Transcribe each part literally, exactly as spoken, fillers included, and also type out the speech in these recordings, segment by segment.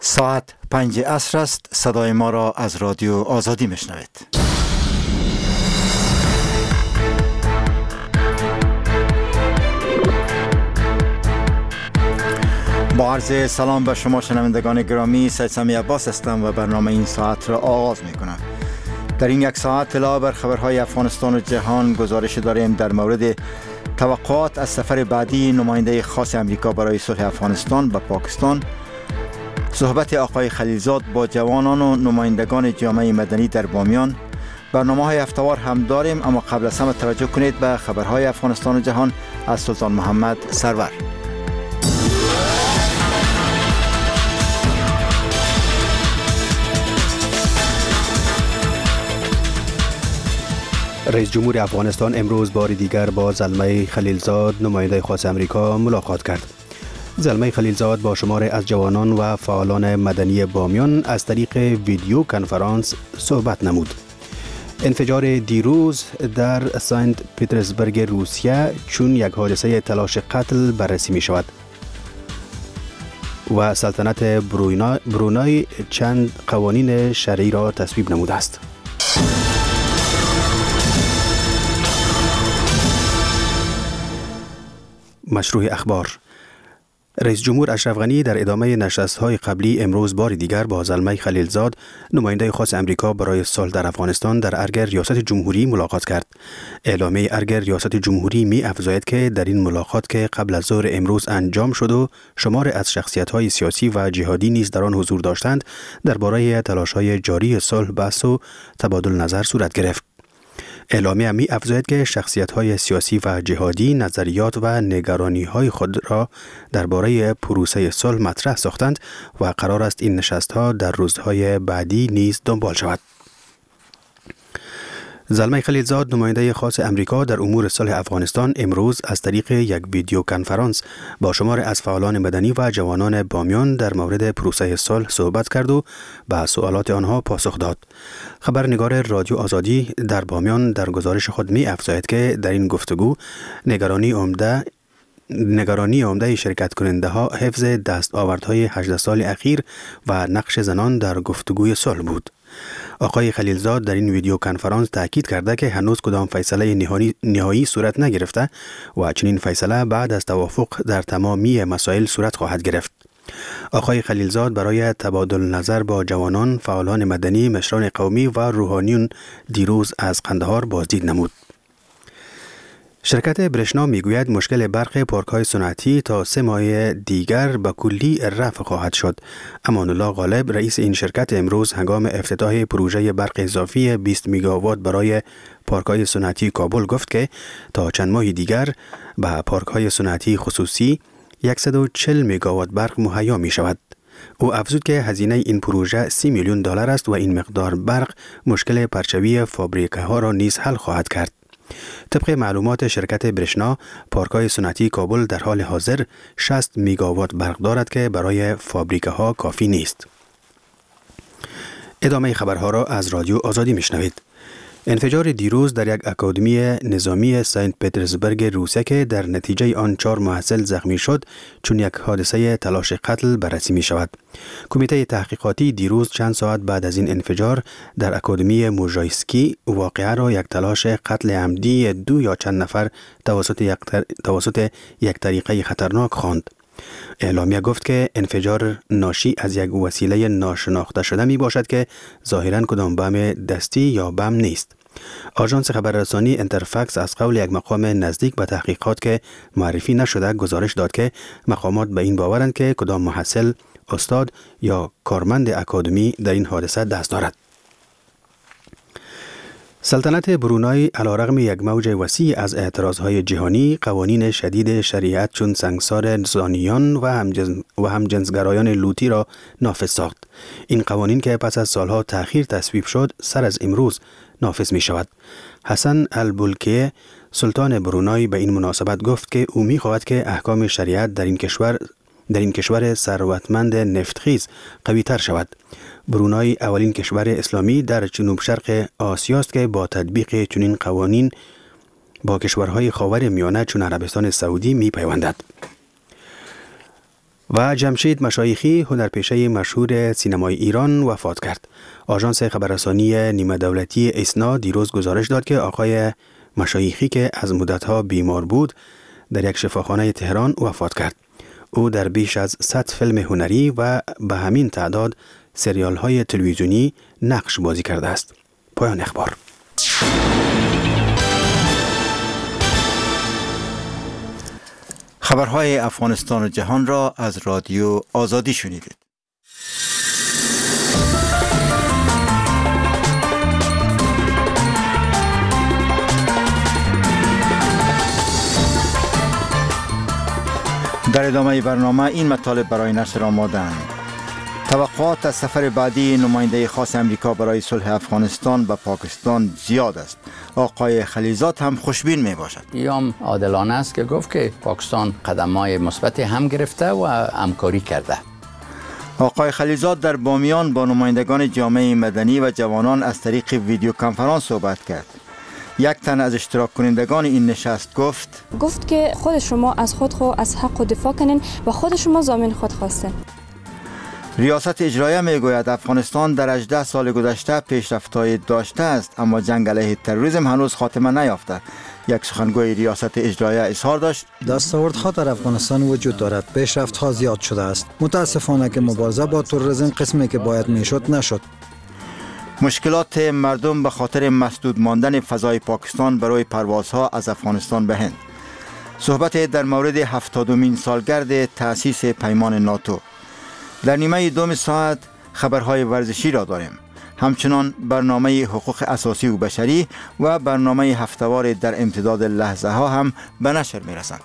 ساعت پنج عصر است. صدای ما را از رادیو آزادی میشنوید. با عرض سلام به شما شنوندگان گرامی، سید سمی عباس هستم و برنامه این ساعت را آغاز می کنم. در این یک ساعت اطلاع بر خبرهای افغانستان و جهان گزارش داریم در مورد توقعات از سفر بعدی نماینده خاص امریکا برای صلح افغانستان به پاکستان، صحبت آقای خلیلزاد با جوانان و نمایندگان جامعه مدنی در بامیان. برنامه‌های هفته‌وار هم داریم، اما قبل از همه توجه کنید به خبرهای افغانستان و جهان از سلطان محمد سرور. رئیس جمهور افغانستان امروز بار دیگر با زلمه خلیلزاد نماینده خاص امریکا ملاقات کرد. زلمه خلیلزاد با شماری از جوانان و فعالان مدنی بامیان از طریق ویدیو کنفرانس صحبت نمود. انفجار دیروز در سنت پترزبورگ روسیه چون یک حادثه تلاش قتل بررسی می شود و سلطنت برونای چند قوانین شرعی را تصویب نموده است. مشروع اخبار. رئیس جمهور اشرف غنی در ادامه نشست‌های قبلی امروز بار دیگر با زلمه خلیلزاد نماینده خاص امریکا برای صلح در افغانستان در ارگ ریاست جمهوری ملاقات کرد. اعلامیه ارگ ریاست جمهوری می افزاید که در این ملاقات که قبل از ظهر امروز انجام شد و شمار از شخصیت‌های سیاسی و جهادی نیز در آن حضور داشتند، درباره تلاش‌های جاری صلح بحث و تبادل نظر صورت گرفت. اعلامیه می افزاید که شخصیت‌های سیاسی و جهادی نظریات و نگرانی‌های خود را درباره پروسه صلح مطرح ساختند و قرار است این نشست‌ها در روزهای بعدی نیز دنبال شود. زلمه خلیلزاد نماینده خاص امریکا در امور صلح افغانستان امروز از طریق یک ویدیو کنفرانس با شمار از فعالان مدنی و جوانان بامیان در مورد پروسه صلح صحبت کرد و به سوالات آنها پاسخ داد. خبرنگار رادیو آزادی در بامیان در گزارش خود می افزاید که در این گفتگو نگرانی عمده نگرانی عمده شرکت کننده ها حفظ دستاوردهای هجده سال اخیر و نقش زنان در گفتگوی صلح بود. آقای خلیلزاد در این ویدیو کنفرانس تاکید کرده که هنوز کدام فیصله نهایی, نهایی صورت نگرفته و چنین فیصله بعد از توافق در تمامی مسائل صورت خواهد گرفت. آقای خلیلزاد برای تبادل نظر با جوانان، فعالان مدنی، مشران قومی و روحانیون دیروز از قندهار بازدید نمود. شرکت برشنا میگوید مشکل برق پارک‌های صنعتی تا سه ماه دیگر به کلی رفع خواهد شد. امان الله غالب رئیس این شرکت امروز هنگام افتتاح پروژه برق اضافی بیست میگاوات برای پارک‌های صنعتی کابل گفت که تا چند ماه دیگر به پارک‌های صنعتی خصوصی صد و چهل میگاوات برق مهیا می شود. او افزود که هزینه این پروژه سی میلیون دلار است و این مقدار برق مشکل پرچوی فابریکه ها را نیز حل خواهد کرد. طبق معلومات شرکت برشنا، پارک‌های صنعتی کابل در حال حاضر شصت میگاوات برق دارد که برای فابریکه ها کافی نیست. ادامه خبرها را از رادیو آزادی میشنوید. انفجار دیروز در یک اکادمی نظامی سنت پترزبورگ روسیه که در نتیجه آن چهار محصل زخمی شد چون یک حادثه تلاش قتل بررسی می شود. کمیته تحقیقاتی دیروز چند ساعت بعد از این انفجار در اکادمی موژایسکی واقعه را یک تلاش قتل عمدی دو یا چند نفر توسط یک, تر... توسط یک طریقه خطرناک خواند. اعلامیه گفت که انفجار ناشی از یک وسیله ناشناخته شده می باشد که ظاهراً کدام بم دستی یا بم نیست. آژانس خبررسانی انترفکس از قول یک مقام نزدیک به تحقیقات که معرفی نشده گزارش داد که مقامات به این باورند که کدام محصل، استاد یا کارمند اکادمی در این حادثه دست دارد. سلطنت برونای علیرغم یک موج وسیع از اعتراضهای جهانی، قوانین شدید شریعت چون سنگسار زانیان و همجنس و همجنسگرایان لوطی را نافذ ساخت. این قوانین که پس از سالها تأخیر تصویب شد، سر از امروز نافذ می شود. حسن البولکیه سلطان برونای به این مناسبت گفت که او می خواهد که احکام شریعت در این کشور در این کشور ثروتمند نفتخیز قوی تر شود. برونای اولین کشور اسلامی در جنوب شرق آسیا است که با تطبیق چنین قوانین با کشورهای خاور میانه چون عربستان سعودی می پیوندد. و جمشید مشایخی هنرپیشه مشهور سینمای ایران وفات کرد. آژانس خبررسانی نیمه دولتی اسنا دیروز گزارش داد که آقای مشایخی که از مدتها بیمار بود در یک شفاخانه تهران وفات کرد. او در بیش از صد فیلم هنری و به همین تعداد سریال های تلویزیونی نقش بازی کرده است. پایان اخبار. خبرهای افغانستان و جهان را از رادیو آزادی شنیدید. در ادامه برنامه این مطالب برای نشر آماده‌اند. توقعات از سفر بعدی نماینده خاص امریکا برای صلح افغانستان به پاکستان زیاد است. آقای خلیزاد هم خوشبین می باشد. ایام عادلانه است که گفت که پاکستان قدم‌های مثبت هم گرفته و همکاری کرده. آقای خلیزاد در بامیان با نمایندگان جامعه مدنی و جوانان از طریق ویدیو کنفرانس صحبت کرد. یک تن از اشتراک کنندگان این نشست گفت گفت که خود شما از خود خو از حق دفاع کنین و خود شما ضامن خود خواستین. ریاست اجرایه میگوید افغانستان در هجده سال گذشته پیشرفت‌های داشته است، اما جنگ علیه تروریسم هنوز خاتمه نیافته. یک سخنگوی ریاست اجرایه اظهار داشت دستاوردها در افغانستان وجود دارد، پیشرفت‌ها زیاد شده است. متاسفانه که مبارزه با تروریسم قسمی که باید میشد نشد. مشکلات مردم به خاطر مسدود ماندن فضای پاکستان برای پروازها از افغانستان به هند. صحبت در مورد هفتادمین سالگرد تأسیس پیمان ناتو. در نیمه دوم ساعت خبرهای ورزشی را داریم. همچنان برنامه حقوق اساسی و بشری و برنامه هفته‌وار در امتداد لحظه ها هم به نشر می رسند.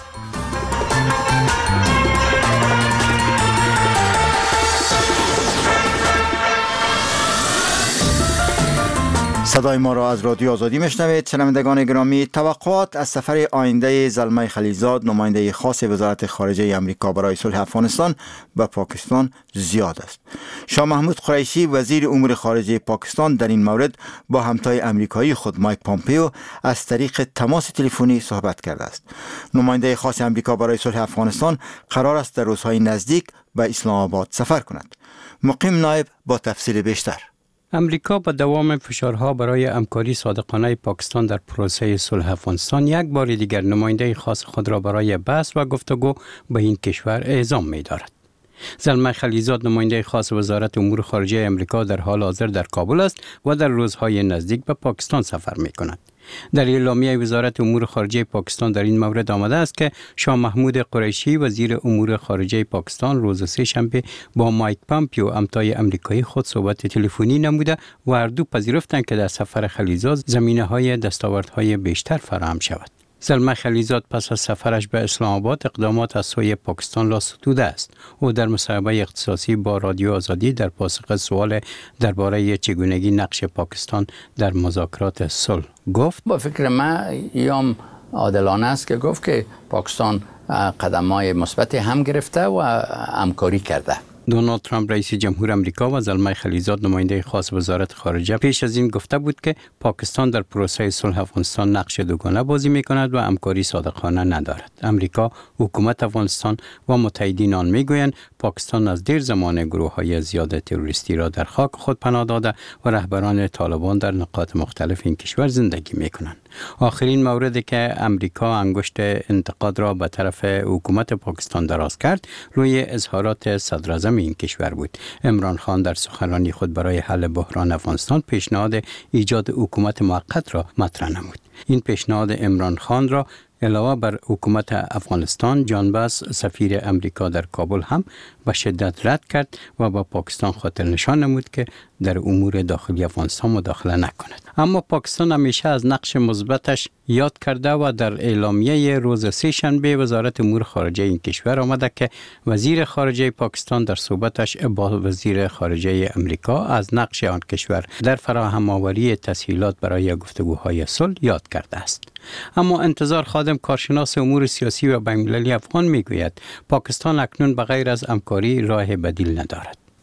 صدای ما را از رادیو آزادی میشنوید. شنوندگان گرامی، توقعات از سفر آینده زلمه خلیزاد نماینده خاص وزارت خارجه آمریکا برای صلح افغانستان به پاکستان زیاد است. شاه محمود قریشی وزیر امور خارجه پاکستان در این مورد با همتای آمریکایی خود مایک پامپیو از طریق تماس تلفنی صحبت کرده است. نماینده خاص آمریکا برای صلح افغانستان قرار است در روزهای نزدیک به اسلام آباد سفر کند. مقیم نایب با تفصیل بیشتر. امریکا با دوام فشارها برای همکاری صادقانه پاکستان در پروسه صلح افغانستان یک بار دیگر نماینده خاص خود را برای بحث و گفتگو به این کشور اعزام می دارد. زلمه خلیزاد نماینده خاص وزارت امور خارجه امریکا در حال حاضر در کابل است و در روزهای نزدیک به پاکستان سفر می کند. در اعلامیه وزارت امور خارجه پاکستان در این مورد آمده است که شاه محمود قریشی وزیر امور خارجه پاکستان روز سه شنبه با مایک پامپیو همتای آمریکایی خود صحبت تلفنی نموده و هر دو پذیرفتند که در سفر خلیزاد زمینه‌های دستاوردهای بیشتر فراهم شود. زلمه خلیزاد پس از سفرش به اسلام آباد اقدامات از سوی پاکستان را ستوده است. او در مصاحبه اختصاصی با رادیو آزادی در پاسخ سوال درباره چگونگی نقش پاکستان در مذاکرات صلح گفت: با فکر من ایام عادلانه است که گفت که پاکستان قدم‌های مثبت هم گرفته و همکاری کرده. دونالد ترامپ رئیس جمهور آمریکا و زلمه خلیزاد نماینده خاص وزارت خارجه پیش از این گفته بود که پاکستان در پروسه صلح افغانستان نقش دوگانه بازی می‌کند و همکاری صادقانه ندارد. آمریکا، حکومت افغانستان و متحدین آن می‌گویند پاکستان از دیر زمان گروه‌های زیاد تروریستی را در خاک خود پناه داده و رهبران طالبان در نقاط مختلف این کشور زندگی می‌کنند. آخرین موردی که آمریکا انگشت انتقاد را به طرف حکومت پاکستان دراز کرد روی اظهارات صدر اعظم این کشور بود. عمران خان در سخنرانی خود برای حل بحران افغانستان پیشنهاد ایجاد حکومت موقت را مطرح نمود. این پیشنهاد عمران خان را علاوه بر حکومت افغانستان، جان باس سفیر امریکا در کابل هم به شدت رد کرد و با پاکستان خاطر نشان نمود که در امور داخلی افغانستان مداخله نکند. اما پاکستان همیشه از نقش مثبتش یاد کرده و در اعلامیه روز سه شنبه وزارت امور خارجه این کشور آمده که وزیر خارجه پاکستان در صحبتش با وزیر خارجه امریکا از نقش آن کشور در فراهم آوری تسهیلات برای گفتگوهای صلح یاد کرده است. اما انتظار خادم کارشناس امور سیاسی و بین‌المللی افغان میگوید پاکستان اکنون بغیر از همکاری راه بدیل ندارد.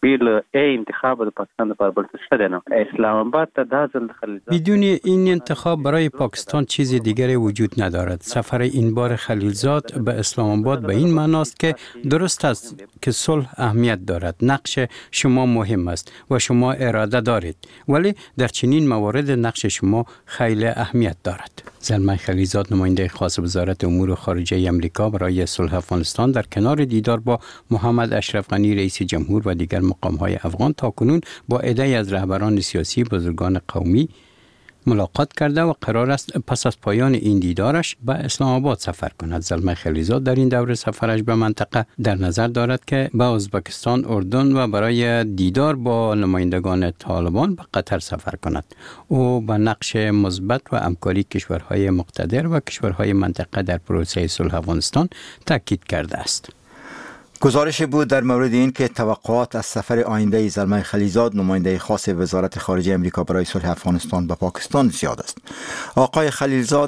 بیل ای انتخاب د پاکستان لپاره بل څه نه. اسلام آباد ته دا ځل د خلیلزاد بدون این انتخاب برای پاکستان چیز دیگری وجود ندارد. سفر این بار خلیلزاد به اسلام آباد به این معناست که درست است که صلح اهمیت دارد. نقش شما مهم است و شما اراده دارید، ولی در چنین موارد نقش شما خیلی اهمیت دارد. زلمه خلیلزاد نماینده خاص وزارت امور خارجه آمریکا برای صلح افغانستان در کنار دیدار با محمد اشرف غنی رئیس جمهور و دیگر مقام‌های افغان تاکنون با عده‌ای از رهبران سیاسی بزرگان قومی ملاقات کرده و قرار است پس از پایان این دیدارش به اسلام آباد سفر کند. زلمه خلیلزاد در این دوره سفرش به منطقه در نظر دارد که به ازبکستان، اردن و برای دیدار با نمایندگان طالبان به قطر سفر کند. او به نقش مثبت و همکاری کشورهای مقتدر و کشورهای منطقه در پروسه صلح افغانستان تاکید کرده است. گزارش بود در مورد این که توقعات از سفر آینده زلمه خلیلزاد نماینده خاص وزارت خارجه آمریکا برای صلح افغانستان به پاکستان زیاد است. آقای خلیلزاد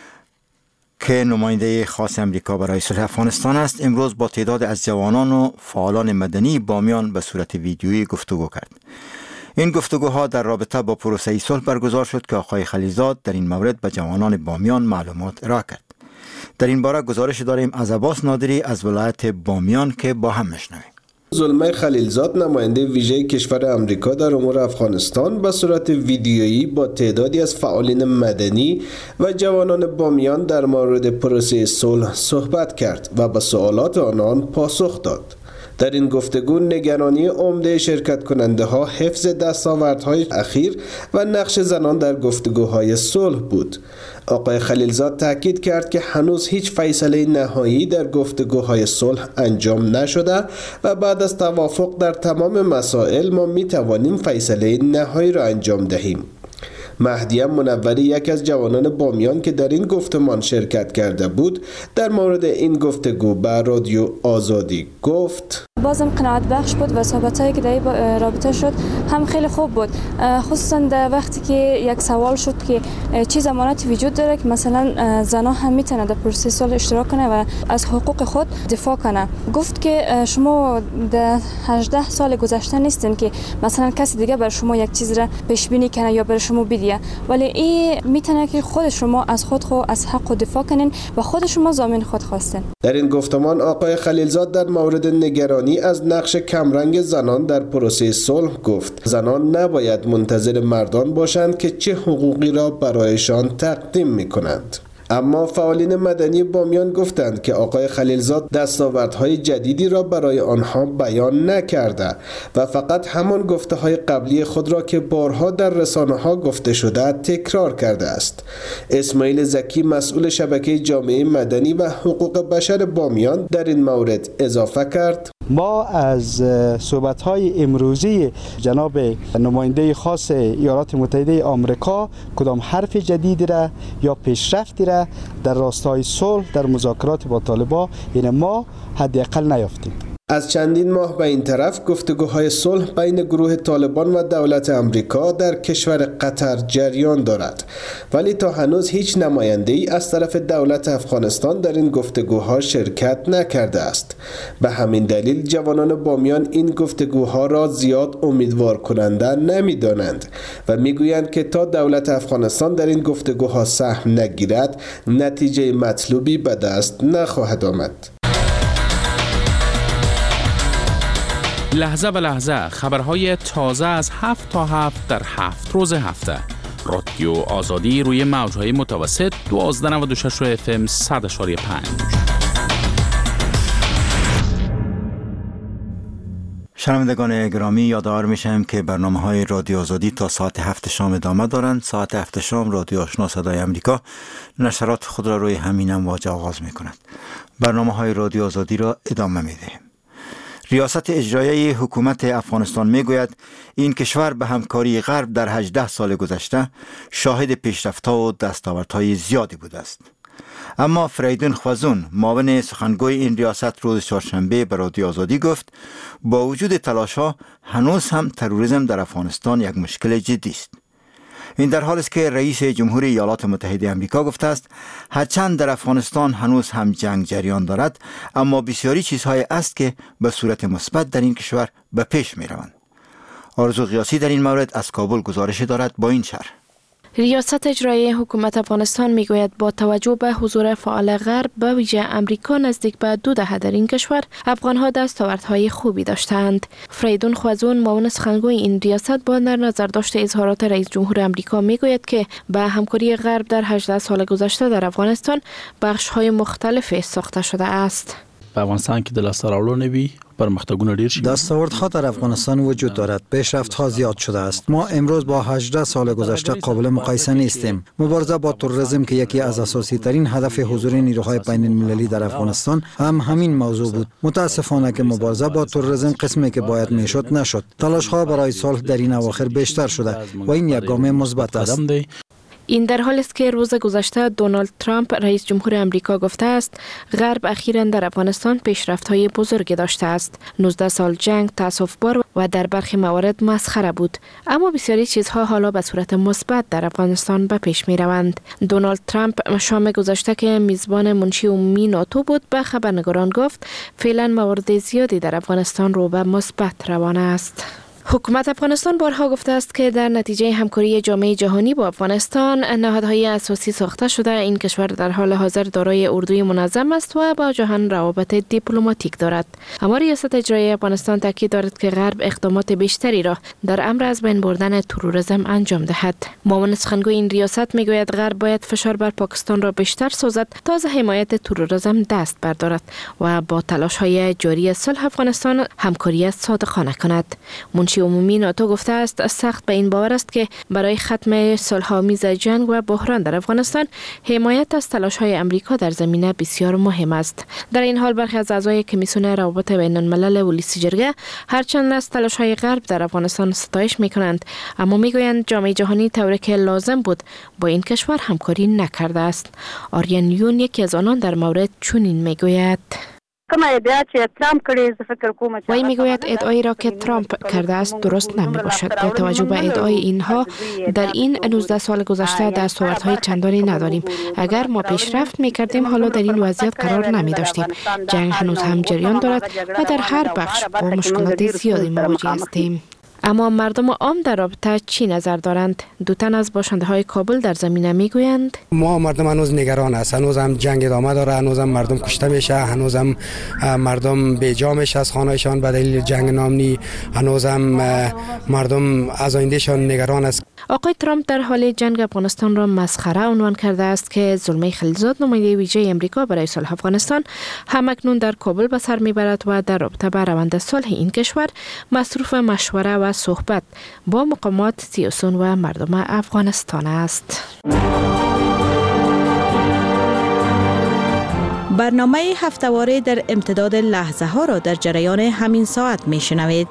که نماینده خاص آمریکا برای صلح افغانستان است، امروز با تعداد از جوانان و فعالان مدنی بامیان به صورت ویدیویی گفتگو کرد. این گفتگوها در رابطه با پروسه صلح برگزار شد که آقای خلیلزاد در این مورد به جوانان بامیان معلومات ارائه کرد. در این باره گزارش داریم از عباس نادری از ولایت بامیان که با هم میشنویم. زلمه خلیلزاد نماینده ویژه کشور آمریکا در امور افغانستان به صورت ویدیویی با تعدادی از فعالین مدنی و جوانان بامیان در مورد پروسه صلح صحبت کرد و به سوالات آنان پاسخ داد. در این گفتگو نگرانی عمده شرکت کننده ها حفظ دستاوردهای اخیر و نقش زنان در گفتگوهای صلح بود. آقای خلیلزاد تاکید کرد که هنوز هیچ فیصله نهایی در گفتگوهای صلح انجام نشده و بعد از توافق در تمام مسائل ما می توانیم فیصله نهایی را انجام دهیم. مهدی منوری یک از جوانان بامیان که در این گفتمان شرکت کرده بود در مورد این گفتگو به رادیو آزادی گفت: بازم قناعت بخش بود و صحبتایی که در رابطه شد هم خیلی خوب بود، خصوصا در وقتی که یک سوال شد که چه ضمانتی وجود داره که مثلا زنان هم میتونه در پروسه صلح اشتراک کنه و از حقوق خود دفاع کنه. گفت که شما در هجده سال گذشته نیستین که مثلا کسی دیگه بر شما یک چیز را پیش بینی کنه یا بر شما بدیه، ولی این میتونه که خود شما از خود خود از حق دفاع کنین و خود شما ضامن خود خواستین. در این گفتمان آقای خلیلزاد در مورد نگرانی از نقش کمرنگ زنان در پروسه صلح گفت: زنان نباید منتظر مردان باشند که چه حقوقی را برایشان تقدیم می‌کنند. اما فعالین مدنی بامیان گفتند که آقای خلیلزاد دستاوردهای جدیدی را برای آنها بیان نکرده و فقط همان گفته‌های قبلی خود را که بارها در رسانه‌ها گفته شده تکرار کرده است. اسماعیل زکی مسئول شبکه جامعه مدنی و حقوق بشر بامیان در این مورد اضافه کرد: ما از صحبت‌های امروزی جناب نماینده خاص ایالات متحده آمریکا کدام حرف جدیدی را یا پیشرفتی را در راستای صلح در مذاکرات با طالبان این ما حداقل نیافتیم. از چندین ماه به این طرف گفتگوهای صلح بین گروه طالبان و دولت آمریکا در کشور قطر جریان دارد، ولی تا هنوز هیچ نماینده‌ای از طرف دولت افغانستان در این گفتگوها شرکت نکرده است. به همین دلیل جوانان بامیان این گفتگوها را زیاد امیدوار کننده نمی‌دانند و میگویند که تا دولت افغانستان در این گفتگوها سهم نگیرد نتیجه مطلوبی به دست نخواهد آمد. لحظه به لحظه خبرهای تازه از هفت تا هفت در هفت روز هفته. رادیو آزادی روی موجهای متوسط دوازده نود و شش اف ام صد اشاری پنج. شنوندگان گرامی، یادآور میشم که برنامه های رادیو آزادی تا ساعت هفت شام ادامه دارند. ساعت هفت شام رادیو آشنا صدای آمریکا نشرات خود را روی همین امواج آغاز میکند. برنامه های رادیو آزادی را ادامه میدهیم. ریاست اجرایی حکومت افغانستان میگوید این کشور به همکاری غرب در هجده سال گذشته شاهد پیشرفت‌ها و دستاوردهای زیادی بوده است. اما فریدون خوازون، معاون سخنگوی این ریاست، روز چهارشنبه به رادیو آزادی گفت با وجود تلاش‌ها هنوز هم تروریسم در افغانستان یک مشکل جدی است. این در حالی است که رئیس جمهوری ایالات متحده آمریکا گفته است هرچند در افغانستان هنوز هم جنگ جریان دارد، اما بسیاری چیزهای است که به صورت مثبت در این کشور به پیش می روند. آرزو قیاسی در این مورد از کابل گزارش دارد با این شرح. ریاست اجرایی حکومت افغانستان میگوید با توجه به حضور فعال غرب به ویژه امریکا نزدیک به دو دهه در این کشور، افغانها دستاوردهای خوبی داشتند. فریدون خوازون، معاون سخنگوی این ریاست، با در نظر داشته اظهارات رئیس جمهور امریکا میگوید که به همکاری غرب در هجده سال گذشته در افغانستان بخش‌های مختلفی ساخته شده است. په افغانستان کې د لاسته راوړنې وي پرمختګونه ډیر شي. دستاوردها در افغانستان وجود دارد، پیشرفت‌ها زیاد شده است. ما امروز با هجده سال گذشته قابل مقایسه نیستیم. مبارزه با تروریسم که یکی از اساسی ترین هدف حضور نیروهای بین المللی در افغانستان هم همین موضوع بود. متاسفانه که مبارزه با تروریسم قسمی که باید میشد نشد. تلاش‌ها برای صلح در این اواخر بیشتر شده و این یک گام مثبت است. این در حالی است که روز گذشته دونالد ترامپ رئیس جمهور امریکا گفته است غرب اخیراً در افغانستان پیشرفت‌های بزرگی داشته است. نوزده سال جنگ تأسف‌بار و در برخی موارد مسخره بود، اما بسیاری چیزها حالا به صورت مثبت در افغانستان به پیش می روند. دونالد ترامپ شام گذشته که میزبان منشی عمومی ناتو بود به خبرنگاران گفت فعلا موارد زیادی در افغانستان رو به مثبت روان است. حکومت افغانستان بارها گفته است که در نتیجه همکاری جامعه جهانی با افغانستان نهادهای اساسی ساخته شده. این کشور در حال حاضر دارای اردوی منظم است و با جهان روابط دیپلماتیک دارد. اما ریاست اجرایی افغانستان تاکید دارد که غرب اقدامات بیشتری را در امر از بین بردن تروریسم انجام دهد. معاون سخنگوی این ریاست میگوید غرب باید فشار بر پاکستان را بیشتر سازد تا از حمایت تروریسم دست بردارد و با تلاش‌های جاری صلح افغانستان همکاری صادقانه کند. منشی عمومی ناتو گفته است سخت به این باور است که برای ختم صلح‌آمیز جنگ و بحران در افغانستان حمایت از تلاش‌های امریکا در زمینه بسیار مهم است. در این حال برخی از اعضای کمیسیون روابط بین الملل ولسی جرگه هرچند از تلاش‌های غرب در افغانستان ستایش می‌کنند، اما می‌گویند جامعه جهانی طوری که لازم بود با این کشور همکاری نکرده است. آریان یون یکی از آنان در مورد چنین می‌گوید. وی میگوید ادعایی را که ترامپ کرده است درست نمی باشد. با توجه به ادعای اینها در این نوزده سال گذشته دستاوردهای چندانی نداریم. اگر ما پیشرفت می کردیم حالا در این وضعیت قرار نمی داشتیم. جنگ هنوز هم جریان دارد و در هر بخش با مشکلات زیادی مواجه هستیم. اما مردم عام در رابطه چی نظر دارند؟ دو تن از باشنده های کابل در زمینه میگویند ما مردم هنوز نگران است، هنوز هم جنگ ادامه داره، هنوز هم مردم کشته میشه، هنوز هم مردم بیجا میشه از خانه‌شان به دلیل جنگ نامنی، هنوز هم مردم از آیندهشان نگران است. آقای ترامپ در حال جنگ افغانستان را مسخره عنوان کرده است که زلمه خلیلزاد نماینده ویژه امریکا برای صلح افغانستان همکنون در کابل به سر میبرد و در رابطه با روند صلح این کشور مصروف مشوره و صحبت با مقامات سیاسی و مردم افغانستان است. برنامه هفته‌واره در امتداد لحظه ها را در جریان همین ساعت میشنوید.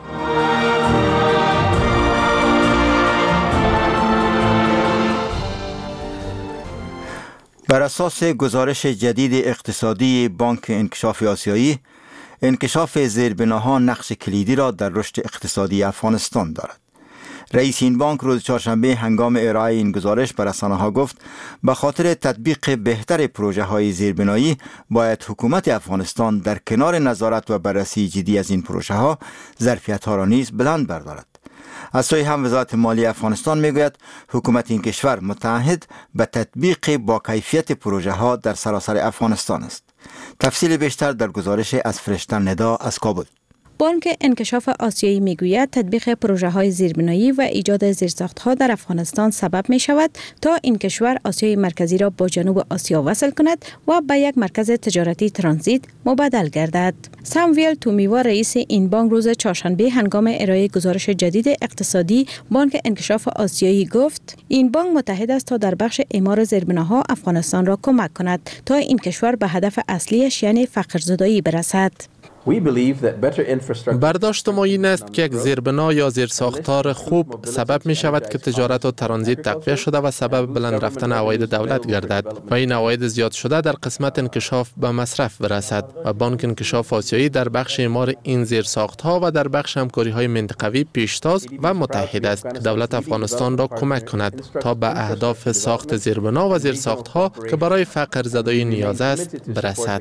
بر اساس گزارش جدید اقتصادی بانک انکشاف آسیایی، انکشاف زیربناها نقش کلیدی را در رشد اقتصادی افغانستان دارد. رئیس این بانک روز چهارشنبه هنگام ارائه این گزارش به رسانه‌ها گفت به خاطر تطبیق بهتر پروژه های زیربنایی باید حکومت افغانستان در کنار نظارت و بررسی جدی از این پروژه ها ظرفیت ها را نیز بلند بردارد. از سوی هم وزارت مالی افغانستان میگوید حکومت این کشور متعهد به تطبیق با کیفیت پروژه ها در سراسر افغانستان است. تفصیل بیشتر در گزارش از فرشته ندا از کابل. بانک انکشاف آسیایی میگوید تطبیق پروژه های زیربنایی و ایجاد زیرساخت ها در افغانستان سبب می شود تا این کشور آسیای مرکزی را با جنوب آسیا وصل کند و به یک مرکز تجارتی ترانزیت مبدل گردد. ساموئل تومیوا رئیس این بانک روز چهارشنبه هنگام ارائه گزارش جدید اقتصادی بانک انکشاف آسیایی گفت این بانک متحد است تا در بخش اعمار زیربناها افغانستان را کمک کند تا این کشور به هدف اصلیش یعنی فقرزدایی برسد. برداشت ما این است که یک زیربنا یا زیرساختار خوب سبب می شود که تجارت و ترانزیت تقویت شده و سبب بلند رفتن عواید دولت گردد و این عواید زیاد شده در قسمت انکشاف به مصرف برسد و بانک انکشاف آسیایی در بخش اعمار این زیرساختها و در بخش همکاری‌های منطقوی پیشتاز و متحد است که دولت افغانستان را کمک کند تا به اهداف ساخت زیربنا و زیرساختها که برای فقر زدایی نیاز است برسد.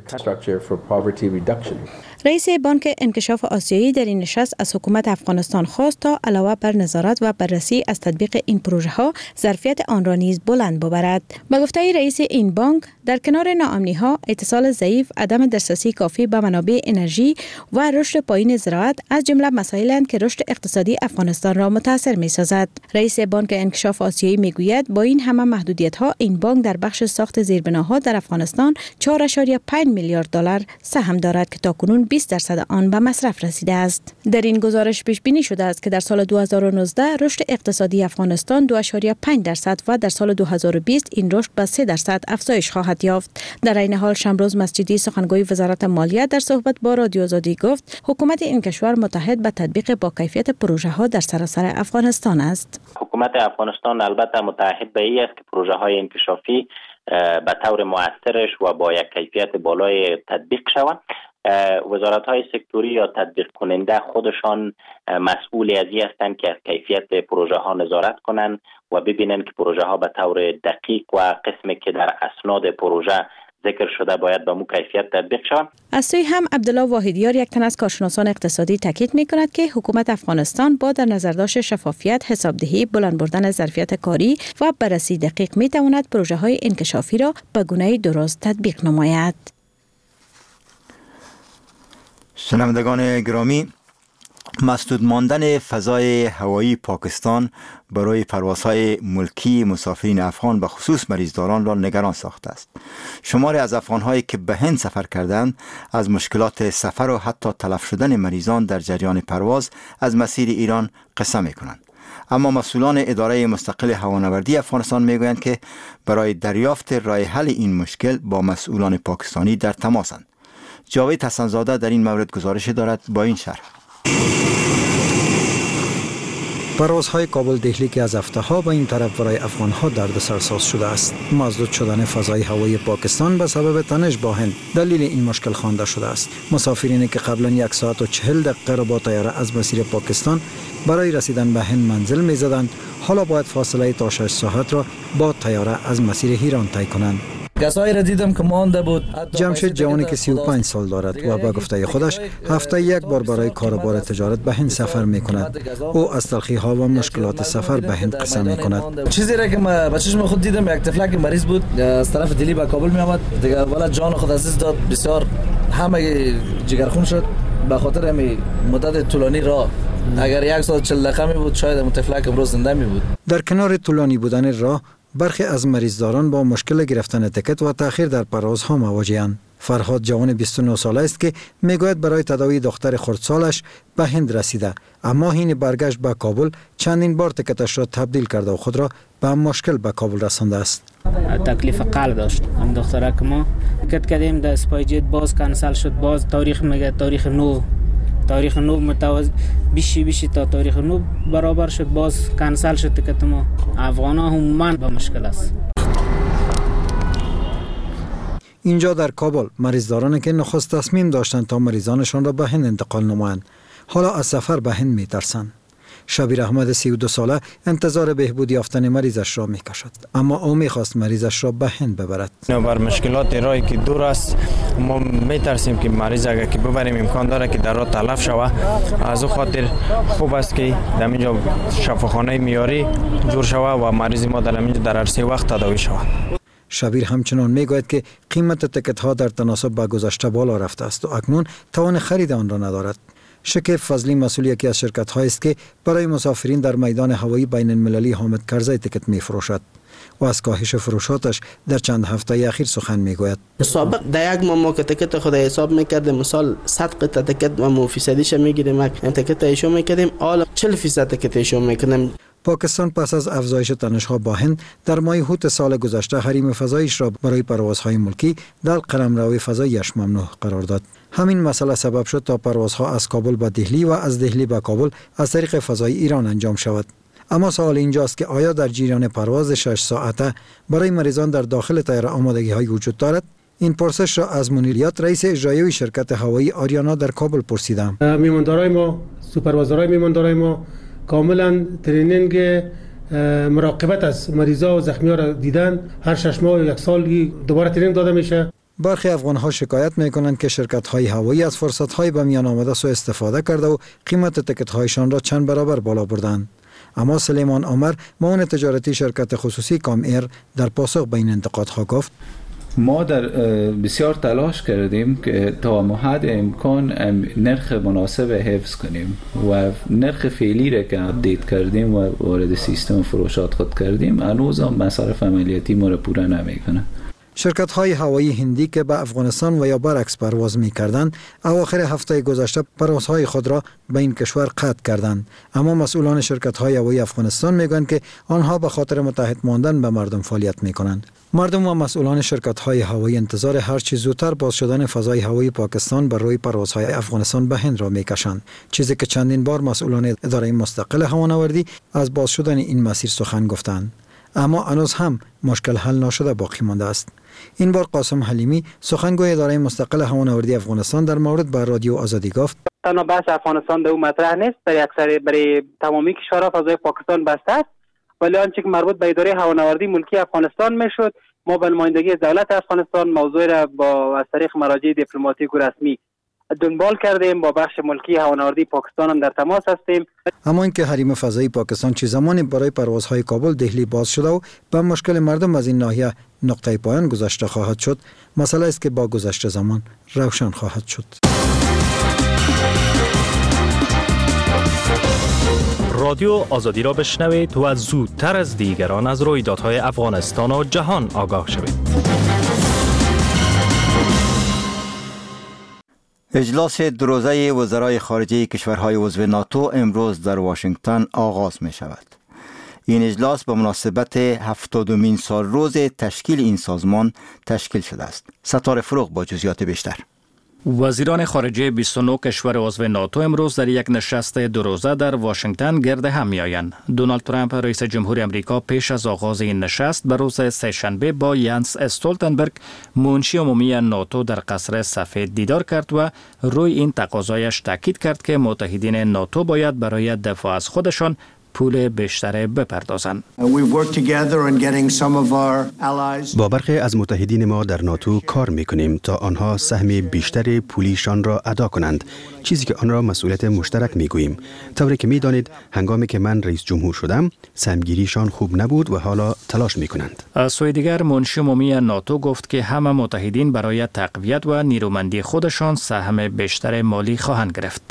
رئیس بانک انکشاف آسیایی در این نشست از حکومت افغانستان خواست تا علاوه بر نظارت و بررسی از تطبیق این پروژه ها ظرفیت آن را نیز بلند ببرد. به گفته رئیس این بانک، در کنار ناامنی ها، اتصال ضعیف، عدم دسترسی کافی به منابع انرژی و رشد پایین زراعت از جمله مسائلند که رشد اقتصادی افغانستان را متاثر می سازد. رئیس بانک انکشاف آسیایی می گوید با این همه محدودیت ها این بانک در بخش ساخت زیربناها در افغانستان چهار ممیز پنج میلیارد دلار سهم دارد که تاکنون بیست درصد آن به مصرف رسیده است. در این گزارش پیش بینی شده است که در سال دو هزار و نوزده رشد اقتصادی افغانستان دو ممیز پنج درصد و در سال دو هزار و بیست این رشد به سه درصد افزایش خواهد یافت. در این حال شمروز مسجدی سخنگوی وزارت مالیه در صحبت با رادیو آزادی گفت حکومت این کشور متحد به تطبیق با کیفیت پروژه ها در سراسر افغانستان است. حکومت افغانستان البته متحد به این است که پروژه های انکشافی به طور مؤثرش و با یک کیفیت بالای تطبیق شوند. وزارت های سکتوری یا تطبیق کننده خودشان مسئولی از این هستند که از کیفیت پروژه ها نظارت کنند و ببینند که پروژه ها به طور دقیق و قسمی که در اسناد پروژه ذکر شده باید به مو کیفیت تطبیق شوند. از سوی هم عبدالله واحدیار یک تن از کارشناسان اقتصادی تاکید می‌کند که حکومت افغانستان با در نظر داشت شفافیت، حسابدهی، بلند بردن ظرفیت کاری و بررسی دقیق می‌تواند پروژه‌های انکشافی را به گونه‌ای درست تطبیق نماید. شنوندگان گرامی، مسدود ماندن فضای هوایی پاکستان برای پروازهای ملکی مسافرین افغان به خصوص مریضداران را نگران ساخته است. شماری از افغان‌هایی که به هند سفر کردند از مشکلات سفر و حتی تلف شدن مریضان در جریان پرواز از مسیر ایران قصه می‌کنند. اما مسئولان اداره مستقل هوانوردی افغانستان می‌گویند که برای دریافت راه حل این مشکل با مسئولان پاکستانی در تماسند. جاوید حسن‌زاده در این مورد گزارش دارد با این شرح. پروازهای کابل دهلی که از هفته‌ها به این طرف برای افغان‌ها دردسرساز شده است. مسدود شدن فضای هوایی پاکستان به سبب تنش با هند دلیل این مشکل خوانده شده است. مسافرینی که قبلا یک ساعت و چهل دقیقه را با طیاره از مسیر پاکستان برای رسیدن به هند منزل می‌زدند، حالا باید فاصله تا شش ساعت را با طیاره از مسیر ایران طی کنند. کسایی را دیدم که مانده بود. جمشید جوانی که سی و پنج سال دارد و به گفته خودش هفته یک بار برای کاروبار تجارت به هند سفر می کند. او از تلخی ها و مشکلات سفر به هند قصه می کند. چیزی را که ما به چشم خود دیدم، یک تفلک مریض بود از طرف دلی به کابل می آمد، دیگه والا جان خود عزیز داد، بسیار همه جگرخون شد به خاطر همین مدت طولانی راه. اگر یک ساعت چهل دقیقه می بود شاید اون تفلک امروز زنده می بود. در کنار طولانی بودن راه، برخی از مریضداران با مشکل گرفتن تکت و تأخیر در پروازها مواجه‌اند. فرهاد جوان بیست و نه ساله است که میگوید برای تداوی دختر خردسالش به هند رسیده، اما حین برگشت به کابل چندین بار تکتش را تبدیل کرده و خود را به مشکل به کابل رسانده است. تکلیف قلب داشت این دختره که ما تکت کردیم در اسپایجت باز کنسل شد، باز تاریخ میگه تاریخ نو تاریخ نو متوازی بیشی بیشی تا تاریخ نو برابر شد، باز کنسل شد تکت ما. افغانا هم من به مشکل است. اینجا در کابل مریضدارانی که نخست تصمیم داشتند تا مریضانشان را به هند انتقال نمایند، حالا از سفر به هند می‌ترسند. شبیر احمد سی و دو ساله انتظار بهبود یافتن مریضش را می‌کشد، اما او می‌خواست مریضش را به هند ببرد. بر مشکلات راهی که دور است ما می‌ترسیم که مریض اگر که ببریم امکان داره که در راه تلف شود. از او خاطر خوب است که در اینجا شفاخانه معیاری جور شود و مریض ما در اینجا در عرصه وقت تداوی شود. شبیر همچنان میگوید که قیمت تکت ها در تناسب با گذشته بالا رفته است و اکنون توان خرید آن را ندارد. شکیب فضلی مسئول یکی از شرکت هایی است که برای مسافرین در میدان هوایی بین المللی حامد کرزی تکت می فروشد و از کاهش فروشاتش در چند هفته اخیر سخن میگوید. سابق در یک ماه ما که تکت خود حساب میکردیم، مثال صد قطعه تکت ما فیصدیش میگیریم، این تکت ایشو میکردیم، حالا چهل فیصد تکت ایشو میکنیم. پاکستان پس از افزایش تنش‌ها با هند در ماه اوت سال گذشته حریم فضایش را برای پروازهای ملکی در قلمرو فضاییش ممنوع قرار داد. همین مسئله سبب شد تا پروازها از کابل به دهلی و از دهلی به کابل از طریق فضای ایران انجام شود. اما سوال اینجاست که آیا در جریان پرواز شش ساعته برای مریضان در داخل طیاره آمادگی‌های وجود دارد؟ این پرسش را از منیریات رئیس اجرایی شرکت هوایی آریانا در کابل پرسیدم. میماندارای ما، سوپروایزرای میماندارای ما کاملا ترینینگ مراقبت از مریضا و زخمی‌ها را دیدن. هر شش ماه یک سال دوباره ترینینگ داده میشه. برخی افغان‌ها شکایت می‌کنند که شرکت‌های هوایی از فرصت‌های به میان آمده سوء استفاده کرده و قیمت تکت‌هایشان را چند برابر بالا بردند. اما سلیمان عمر، معاون تجارتی شرکت خصوصی کام ایر، در پاسخ به این انتقادها گفت: ما در بسیار تلاش کردیم که تا حد امکان نرخ مناسب حفظ کنیم و نرخ فعلی را که اپدیت کردیم و وارد سیستم فروشات خود کردیم هنوز هم مصارف عملیاتی ما را پوره نمیکنه. شرکت‌های هوایی هندی که به افغانستان و یا برعکس پرواز می‌کردند، اواخر هفته گذشته پروازهای خود را به این کشور قطع کردند. اما مسئولان شرکت‌های هوایی افغانستان میگویند که آنها به خاطر متحد ماندن به مردم فعالیت می‌کنند. مردم و مسئولان شرکت‌های هوایی انتظار هر چه زودتر باز شدن فضای هوایی پاکستان بر روی پروازهای افغانستان به هند را می‌کشند، چیزی که چندین بار مسئولان اداره مستقل هوانوردی از باز شدن این مسیر سخن گفتند. اما هنوز هم مشکل حل نشده باقی مانده است. این بار قاسم حلیمی، سخنگوی اداره مستقل هوانوردی افغانستان، در مورد با رادیو آزادی گفت: تنها بحث افغانستان در اون مطرح نیست، در اکثر برای تمامی کشورها فضای پاکستان بسته است، ولی آنچه که مربوط به اداره هوانوردی ملکی افغانستان میشد، ما به نمایندگی دولت افغانستان موضوع را با از طریق مراجع دیپلماتیک و رسمی دنبال کردیم. با بخش ملکی هوانوردی پاکستان هم در تماس هستیم. اما اینکه حریم فضایی پاکستان چه زمانی برای پروازهای کابل دهلی باز شده و به مشکل مردم از این ناحیه نقطه پایان گذاشته خواهد شد، مسئله است که با گذشت زمان روشن خواهد شد. رادیو آزادی را بشنوید و زودتر از دیگران از رویدادهای افغانستان و جهان آگاه شوید. اجلاس دو روزه وزرای خارجه کشورهای عضو ناتو امروز در واشنگتن آغاز می شود. این اجلاس به مناسبت هفتادمین سال روز تشکیل این سازمان تشکیل شده است. ستاره فروغ با جزئیات بیشتر. وزیران خارجه بیست و نه کشور عضو ناتو امروز در یک نشست دو روزه در واشنگتن گرد هم میآیند. دونالد ترامپ رئیس جمهور امریکا پیش از آغاز این نشست به روز سه‌شنبه با یانس استولتنبرگ منشی عمومی ناتو در قصر سفید دیدار کرد و روی این تقاضایش تاکید کرد که متحدین ناتو باید برای دفاع از خودشان پول بیشتر بپردازند. با برخی از متحدین ما در ناتو کار میکنیم تا آنها سهم بیشتر پولیشان را ادا کنند، چیزی که آن را مسئولیت مشترک میگوییم. طوری که میدانید هنگامی که من رئیس جمهور شدم سهمگیریشان خوب نبود و حالا تلاش میکنند. از سوی دیگر منشی عمومی ناتو گفت که همه متحدین برای تقویت و نیرومندی خودشان سهم بیشتر مالی خواهند گرفت.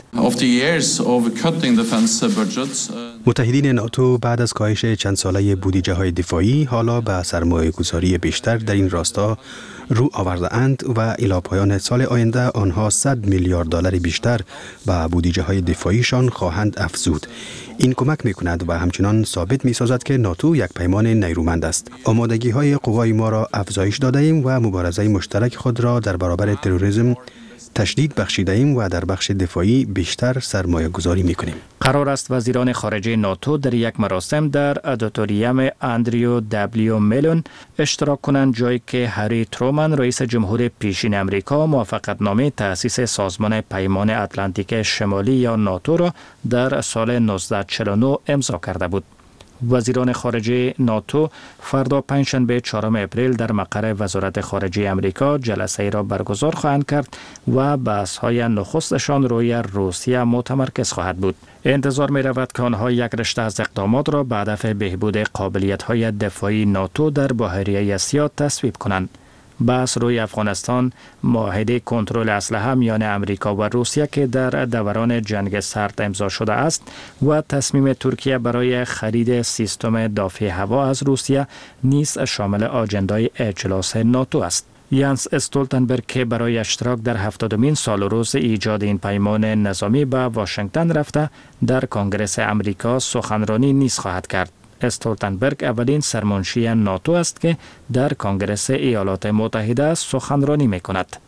متحدین ناتو بعد از کاهش چند ساله بودجه های دفاعی حالا به سرمایه گذاری بیشتر در این راستا رو آورده اند و الی پایان سال آینده آنها صد میلیارد دلار بیشتر به بودجه های دفاعیشان خواهند افزود. این کمک می کند و همچنان ثابت می سازد که ناتو یک پیمان نیرومند است. آمادگی های قوای ما را افزایش داده ایم و مبارزه مشترک خود را در برابر تروریسم تشدید بخشیده ایم و در بخش دفاعی بیشتر سرمایه گذاری می کنیم. قرار است وزیران خارجه ناتو در یک مراسم در ادیتوریوم اندریو دبلیو ملون اشتراک کنند، جایی که هری ترومن رئیس جمهور پیشین امریکا موافقتنامه تأسیس سازمان پیمان اتلانتیک شمالی یا ناتو را در سال نوزده چهل و نه امضا کرده بود. وزیران خارجه ناتو فردا پنجشنبه چهارم اپریل در مقر وزارت خارجه امریکا جلسه ای را برگزار خواهند کرد و بحث‌های نخستشان روی روسیه متمرکز خواهد بود. انتظار می رود که آنها یک رشته از اقدامات را به هدف بهبود قابلیت‌های دفاعی ناتو در بحیره آسیا تصویب کنند. بحث روی افغانستان، معاهده کنترل اسلحه میان امریکا و روسیه که در دوران جنگ سرد امضا شده است و تصمیم ترکیه برای خرید سیستم دافع هوا از روسیه نیز شامل آجندای اجلاس ناتو است. یانس استولتنبرگ که برای اشتراک در هفتادمین سال روز ایجاد این پیمان نظامی به واشنگتن رفته در کنگره امریکا سخنرانی نیز خواهد کرد. استولتنبرگ اولین سرمنشی ناتو است که در کنگره ایالات متحده سخنرانی می کند.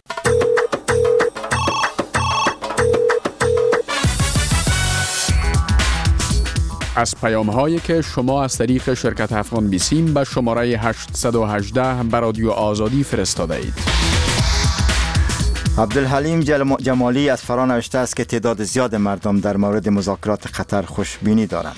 از پیام هایی که شما از طریق شرکت افغان بیسیم به شماره هشت یک هشت به رادیو آزادی فرستاده اید. عبدالحلیم جمالی از فرا نوشته است که تعداد زیاد مردم در مورد مذاکرات قطر خوشبینی دارند.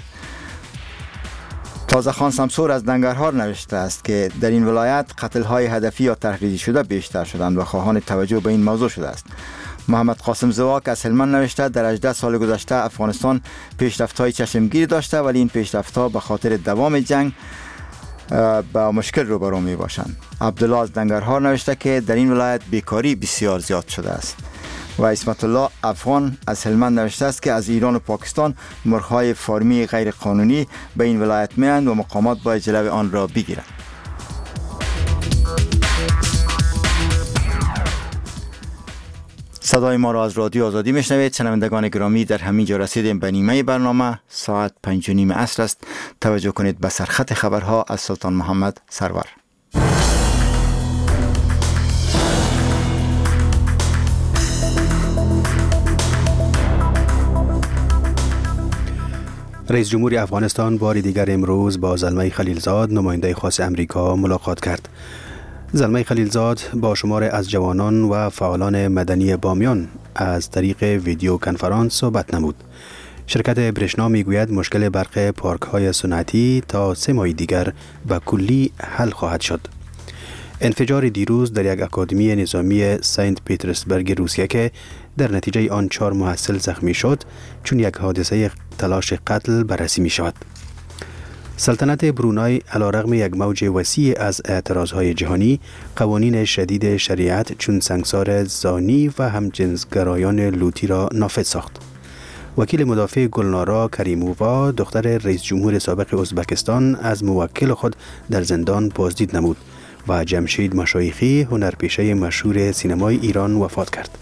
تازه خان سمسور از دنگرهار نوشته است که در این ولایت قتل‌های هدفی یا تحریری شده بیشتر شدند و خواهان توجه به این موضوع شده است. محمد قاسم زواک از هلمند نوشته در هجده سال گذشته افغانستان پیشرفت‌های چشمگیری داشته ولی این پیشرفت‌ها به خاطر دوام جنگ با مشکل روبرو می باشند. عبدالله از دنگرهار نوشته که در این ولایت بیکاری بسیار زیاد شده است. و اسمت الله افغان از هلمند نوشته است که از ایران و پاکستان مرغ‌های فارمی غیر قانونی به این ولایت می‌آیند و مقامات باید جلوی آن را بگیرند. صدای ما را از رادیو آزادی میشنوید. شنوندگان گرامی، در همین جا رسیدیم به نیمه برنامه. ساعت پنج و نیم عصر است. توجه کنید به سرخط خبرها از سلطان محمد سرور. رئیس جمهور افغانستان بار دیگر امروز با زلمه خلیلزاد نماینده خاص امریکا ملاقات کرد. زلمه خلیلزاد با شمار از جوانان و فعالان مدنی بامیان از طریق ویدیو کنفرانس صحبت نمود. شرکت برشنا میگوید مشکل برق پارک های سنتی تا سه ماه دیگر به کلی حل خواهد شد. انفجار دیروز در یک اکادمی نظامی سنت پیترزبورگ روسیه که در نتیجه آن چهار محصل زخمی شد چون یک حادثه تلاش قتل بررسی می شود. سلطنت برونای علیرغم یک موج وسیع از اعتراضهای جهانی قوانین شدید شریعت چون سنگسار زانی و همجنسگرایان لوطی را نافذ ساخت. وکیل مدافع گلنارا کریمووا دختر رئیس جمهور سابق ازبکستان از موکل خود در زندان بازدید نمود و جمشید مشایخی هنرپیشه مشهور سینمای ایران وفات کرد.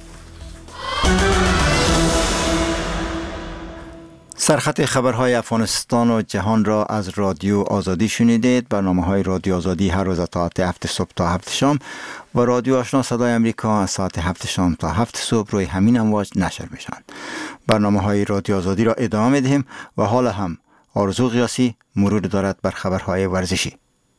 سرخط خبرهای افغانستان و جهان را از رادیو آزادی شنیدید. برنامه‌های رادیو آزادی هر روز تا هفت صبح تا هفت شام و رادیو آشنا صدای امریکا از ساعت هفت شام تا هفت صبح روی همین امواج نشر میشوند. برنامه‌های رادیو آزادی را ادامه می‌دهیم و حالا هم آرزو قیاسی مرور دارد بر خبرهای ورزشی.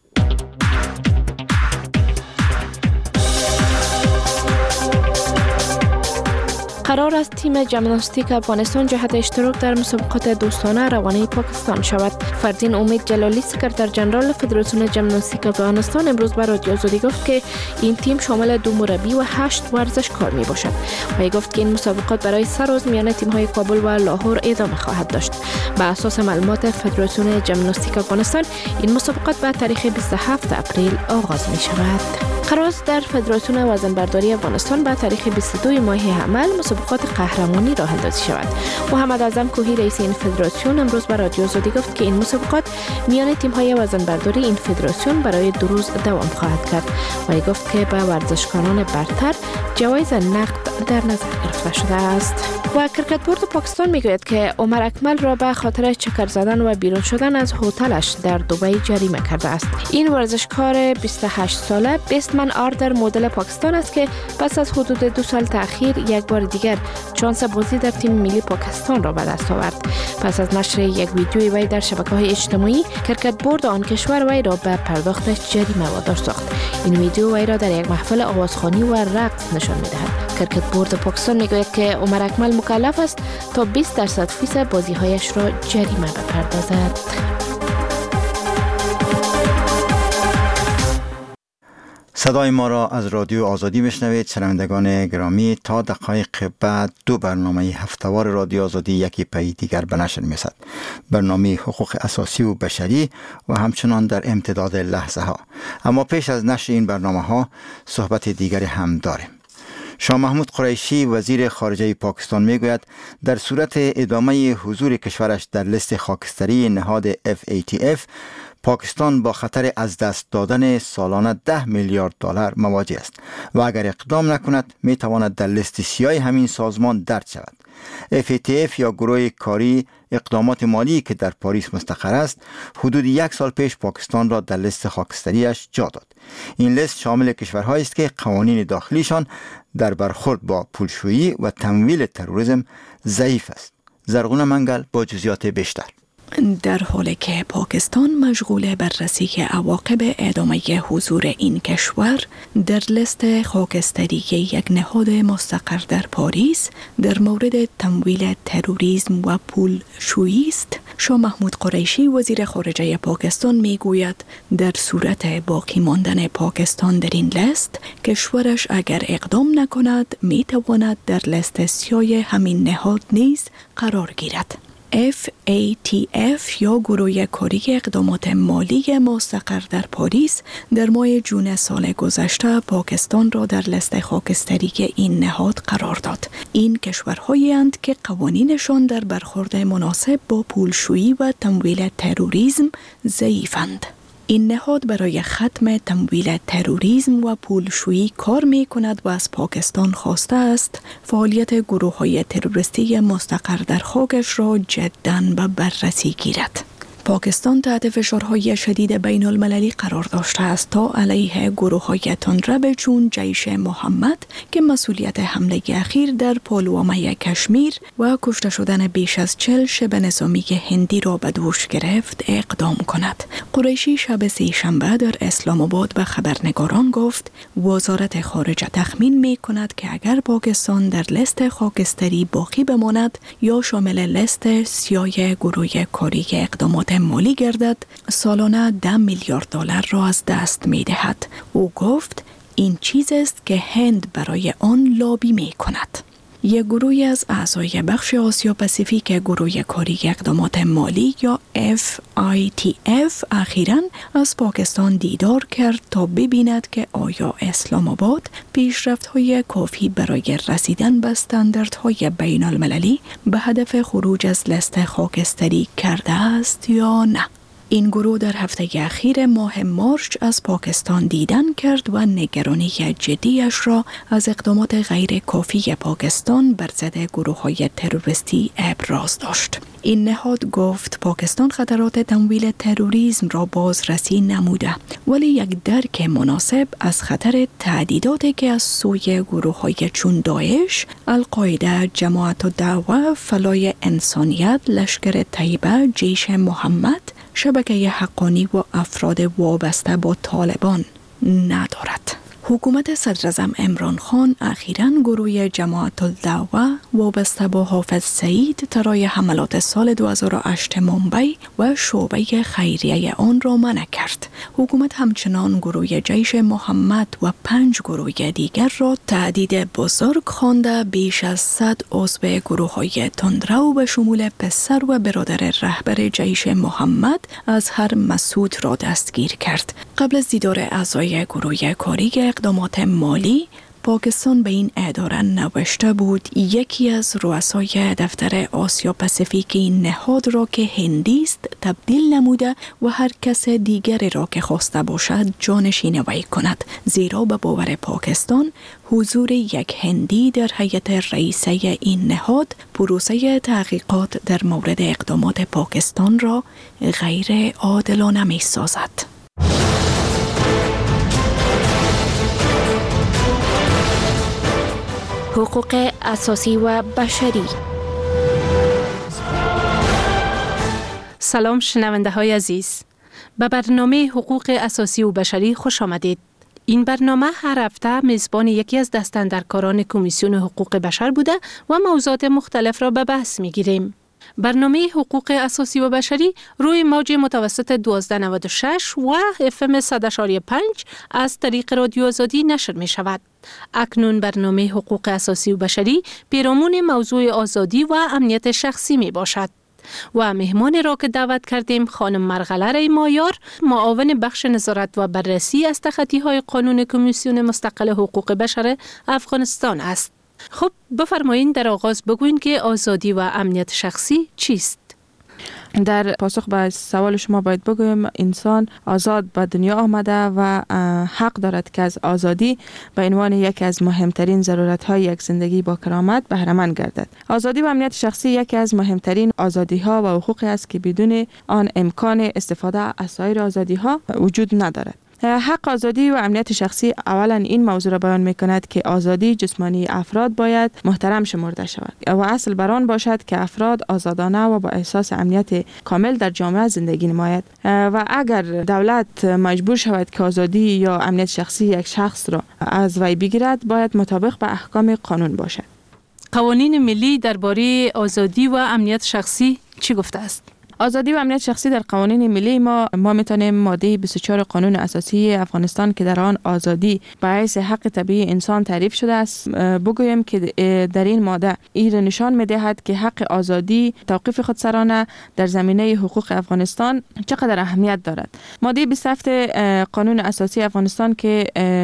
قرار است تیم ژیمناستیک افغانستان جهت اشتراک در مسابقات دوستانه روانه پاکستان شود. فردین امید جلالی سکرتر جنرال فدراسیون ژیمناستیک افغانستان امروز به رادیو آزادی گفت که این تیم شامل دو مربی و هشت ورزشکار می باشد. و گفت که این مسابقات برای سه روز میان تیم‌های کابل و لاهور ادامه خواهد داشت. بر اساس معلومات فدراسیون ژیمناستیک افغانستان این مسابقات به تاریخ بیست و هفتم اپریل آغاز می شود. قرار است در فدراسیون وزنه‌برداری افغانستان به تاریخ بیست و دوم ماه حمل مسابقات قهرمانی راه اندازی شود. محمد اعظم کوهی رئیس این فدراسیون امروز به رادیو آزادی گفت که این مسابقات میان تیم‌های وزنه‌برداری این فدراسیون برای دو روز دوام خواهد کرد. و گفت که به ورزشکاران برتر جوایز نقد در نظر گرفته شده است. و کرکت بورد پاکستان میگوید که عمر اکمل را به خاطر چکر زدن و بیرون شدن از هتلش در دبی جریمه کرده است. این ورزشکار بیست و هشت ساله بیستمن آردر مدل پاکستان است که پس از حدود دو سال تأخیر یک بار دیگر شانس بازی در تیم ملی پاکستان را به دست آورد. پس از نشر یک ویدیوی وی در شبکه‌های اجتماعی، کرکت بورد آن کشور وی را به پرداخت جریمه وادار ساخت. این ویدیو وی را در یک محفل آوازخوانی و رقص نشان می‌دهد. کرکت بورد پاکستان میگوید که عمر اکمل مکلف است تا بیست درصد فیس بازی‌هایش را جریمه بپردازد. صدای ما را از رادیو آزادی میشنوید. شنوندگان گرامی، تا دقایق بعد دو برنامه هفته‌وار رادیو آزادی یکی پی دیگر به نشر می‌رسد. برنامه حقوق اساسی و بشری و همچنان در امتداد لحظه ها. اما پیش از نشر این برنامه ها صحبت دیگری هم داریم. شاه محمود قریشی وزیر خارجه پاکستان میگوید در صورت ادامه حضور کشورش در لیست خاکستری نهاد اف ای تی اف پاکستان با خطر از دست دادن سالانه ده میلیارد دلار مواجه است و اگر اقدام نکند می تواند در لیست سیاه همین سازمان درج شود. اف ای تی اف یا گروه کاری اقدامات مالی که در پاریس مستقر است حدود یک سال پیش پاکستان را در لیست خاکستریش جا داد. این لیست شامل کشورهایی است که قوانین داخلیشان در برخورد با پولشویی و تمویل تروریسم ضعیف است. زرغون منگل با جزئیات بیشتر. در حالی که پاکستان مشغول بررسی عواقب ادامه حضور این کشور در لیست خاکستری یک نهاد مستقر در پاریس در مورد تمویل تروریسم و پول شویی است، شاه محمود قریشی وزیر خارجه پاکستان میگوید در صورت باقی ماندن پاکستان در این لیست کشورش اگر اقدام نکند میتواند در لیست سیاه همین نهاد نیز قرار گیرد. اف ای تی اف یا گروه کاری اقدامات مالی مستقر در پاریس در ماه جون سال گذشته پاکستان را در لیست خاکستری این نهاد قرار داد. این کشورهایی اند که قوانینشان در برخورد مناسب با پولشویی و تمویل تروریسم ضعیفند. این نهاد برای ختم تمویل تروریسم و پولشویی کار می کند و از پاکستان خواسته است فعالیت گروه های تروریستی مستقر در خاکش را جداً به بررسی گیرد. پاکستان تحت فشارهای شدید بین المللی قرار داشته است تا علیه گروه های تندرو چون جیش محمد که مسئولیت حمله اخیر در پلوامه کشمیر و کشته شدن بیش از چهل شبه نظامی هندی را به دوش گرفت اقدام کند. قریشی شب سه شنبه در اسلام آباد به خبرنگاران گفت وزارت خارجه تخمین می کند که اگر پاکستان در لیست خاکستری باقی بماند یا شامل لیست سیاه گروه کاری اقدامات مالی گردد سالانه ده میلیارد دلار را از دست می دهد. او گفت این چیز است که هند برای آن لابی می کند. یک گروهی از اعضای بخش آسیا پاسیفیک گروه کاری اقدامات مالی یا اف ای تی اف اخیراً از پاکستان دیدار کرد تا ببیند که آیا اسلام آباد پیشرفت‌های کافی برای رسیدن به استانداردهای بین المللی به هدف خروج از لیست خاکستری کرده است یا نه. این گروه در هفته اخیر ماه مارچ از پاکستان دیدن کرد و نگرانی جدیش را از اقدامات غیر کافی پاکستان بر ضد گروه‌های تروریستی ابراز داشت. این نهاد گفت پاکستان خطرات تمویل تروریسم را بازرسی نموده ولی یک درک مناسب از خطر تهدیداتی که از سوی گروه‌های چون داعش، القاعده، جماعت الدعوه، فلای انسانیت، لشکر طیبه، جیش محمد، شبکه حقانی و افراد وابسته با طالبان ندارد. حکومت صدراعظم عمران خان اخیراً گروه جماعت الدعوه وابسته با حافظ سعید طرای حملات سال دو هزار و هشت ممبئی و شعبه خیریه آن را منع کرد. حکومت همچنان گروه جیش محمد و پنج گروه دیگر را تهدید بزرگ خوانده بیش از صد عضو گروه‌های تندرو به شمول پسر و برادر رهبر جیش محمد از هر مسعود را دستگیر کرد. قبل از دیدار اعضای گروه کاری اقدامات مالی پاکستان به این اداره نوشته بود یکی از رؤسای دفتر آسیا پاسیفیک این نهاد را که هندی است تبدیل نموده و هر کس دیگری را که خواسته باشد جانشین وی کند، زیرا به باور پاکستان حضور یک هندی در هیئت رئیسه این نهاد پروسه تحقیقات در مورد اقدامات پاکستان را غیر عادلانه می سازد. حقوق اساسی و بشری. سلام شنونده های عزیز، به برنامه حقوق اساسی و بشری خوش آمدید. این برنامه هر هفته میزبان یکی از دستاندرکاران کمیسیون حقوق بشر بوده و موضوعات مختلف را به بحث میگیریم. برنامه حقوق اساسی و بشری روی موج متوسط دوازده نود و شش و اف ام صد و پنج از طریق رادیو آزادی نشر می شود. اکنون برنامه حقوق اساسی و بشری پیرامون موضوع آزادی و امنیت شخصی می باشد. و مهمان را که دعوت کردیم خانم مرغلره مایار، معاون بخش نظارت و بررسی از تخطی‌های قانون کمیسیون مستقل حقوق بشر افغانستان است. خب بفرمایید در آغاز بگوین که آزادی و امنیت شخصی چیست؟ در پاسخ به سوال شما باید بگویم انسان آزاد به دنیا آمده و حق دارد که از آزادی به عنوان یکی از مهمترین ضرورت‌های یک زندگی با کرامت بهره مند گردد. آزادی و امنیت شخصی یکی از مهمترین آزادی‌ها و حقوقی است که بدون آن امکان استفاده از سایر آزادی‌ها وجود ندارد. حق آزادی و امنیت شخصی اولا این موضوع را بیان می‌کند که آزادی جسمانی افراد باید محترم شمرده شود و اصل بر آن باشد که افراد آزادانه و با احساس امنیت کامل در جامعه زندگی نماید و اگر دولت مجبور شود که آزادی یا امنیت شخصی یک شخص را از وی بگیرد باید مطابق به احکام قانون باشد. قوانین ملی درباره آزادی و امنیت شخصی چی گفته است؟ آزادی و امنیت شخصی در قوانین ملی ما ما میتونیم ماده بیست و چهار قانون اساسی افغانستان که در آن آزادی به حیث حق طبیعی انسان تعریف شده است بگوییم که در این ماده این نشان میدهد که حق آزادی توقیف خودسرانه در زمینه حقوق افغانستان چقدر اهمیت دارد. ماده بیست و هفت قانون اساسی افغانستان که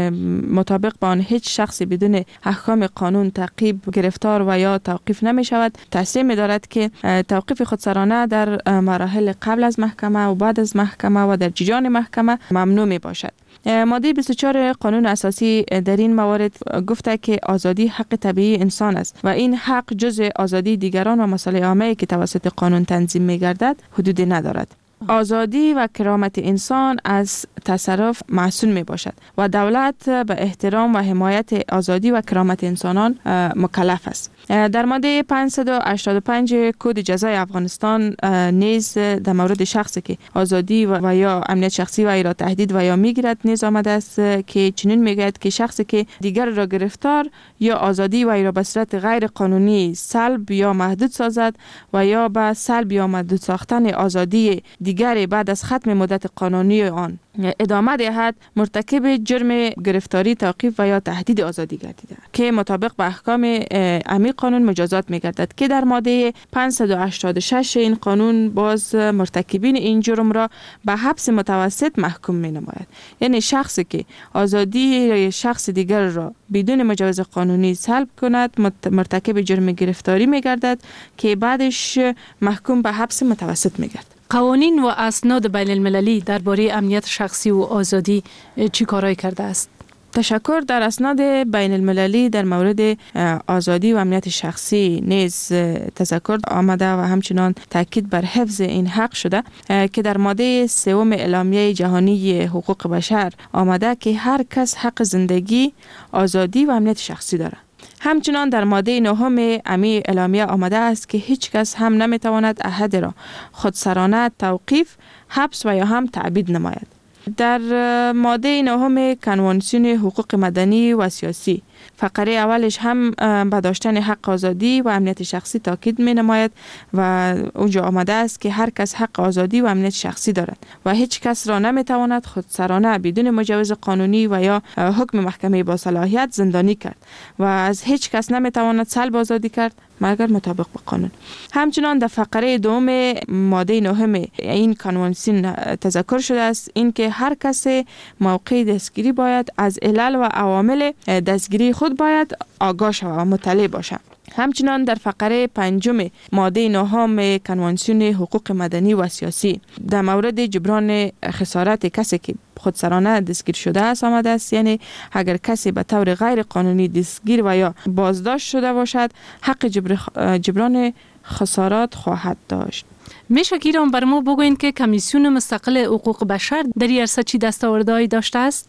مطابق با آن هیچ شخصی بدون احکام قانون تعقیب، گرفتار و یا توقیف نمی شود تصریح می‌دارد که توقیف خودسرانه در مراحل قبل از محکمه و بعد از محکمه و در جریان محکمه ممنوع می باشد. ماده بیست و چهار قانون اساسی در این موارد گفته که آزادی حق طبیعی انسان است و این حق جزء آزادی دیگران و مسائل عامه که توسط قانون تنظیم می گردد حدودی ندارد. آزادی و کرامت انسان از تصرف معصوم می باشد و دولت به احترام و حمایت آزادی و کرامت انسانان مکلف است. در ماده پانصد و هشتاد و پنج کد جزای افغانستان نیز در مورد شخصی که آزادی و یا امنیت شخصی و را تهدید و یا میگیرد نیز آمده است که چنین میگوید که شخصی که دیگر را گرفتار یا آزادی و را به صورت غیر قانونی سلب یا محدود سازد و یا به سلب یا محدود ساختن آزادی دیگر بعد از ختم مدت قانونی آن ادامه دهد مرتکب جرم گرفتاری، توقیف و یا تهدید آزادی گردیده که مطابق به احکام عمیق قانون مجازات می‌گردد که در ماده پانصد و هشتاد و شش این قانون باز مرتکبین این جرم را به حبس متوسط محکوم می‌نماید. یعنی شخصی که آزادی شخص دیگر را بدون مجوز قانونی سلب کند مرتکب جرم گرفتاری می‌گردد که بعدش محکوم به حبس متوسط می‌گردد. قوانین و اسناد بین المللی درباره امنیت شخصی و آزادی چی کارایی کرده است؟ تشکر. در اسناد بین المللی در مورد آزادی و امنیت شخصی نیز تذکر آمده و همچنان تاکید بر حفظ این حق شده که در ماده سوم اعلامیه جهانی حقوق بشر آمده که هر کس حق زندگی، آزادی و امنیت شخصی دارد. همچنان در ماده نهم امی اعلامیه آمده است که هیچ کس هم نمیتواند احد را خودسرانه توقیف، حبس و یا هم تعبید نماید. در ماده نهم کنوانسیون حقوق مدنی و سیاسی فقره اولش هم به داشتن حق آزادی و امنیت شخصی تاکید می نماید و اونجا آمده است که هر کس حق آزادی و امنیت شخصی دارد و هیچ کس را نمی تواند خودسرانه بدون مجوز قانونی و یا حکم محکمه با صلاحیت زندانی کرد و از هیچ کس نمی تواند سلب آزادی کرد مگر مطابق با قانون. همچنان در فقره دوم ماده نهم این کنوانسیون تذکر شده است اینکه هر کس موقع دستگیری باید از علل و عوامل دستگیری خود باید آگاه شود و مطلع باشد. همچنان در فقره پنجم ماده نهم کنوانسیون حقوق مدنی و سیاسی در مورد جبران خسارت کسی که خودسرانه دستگیر شده است آمده است، یعنی اگر کسی به طور غیر قانونی دستگیر و یا بازداشت شده باشد حق جبر جبران خسارات خواهد داشت. میشه گیران بر ما بگوین که کمیسیون مستقل حقوق بشر در این عرصه چی دستاوردهایی داشته است؟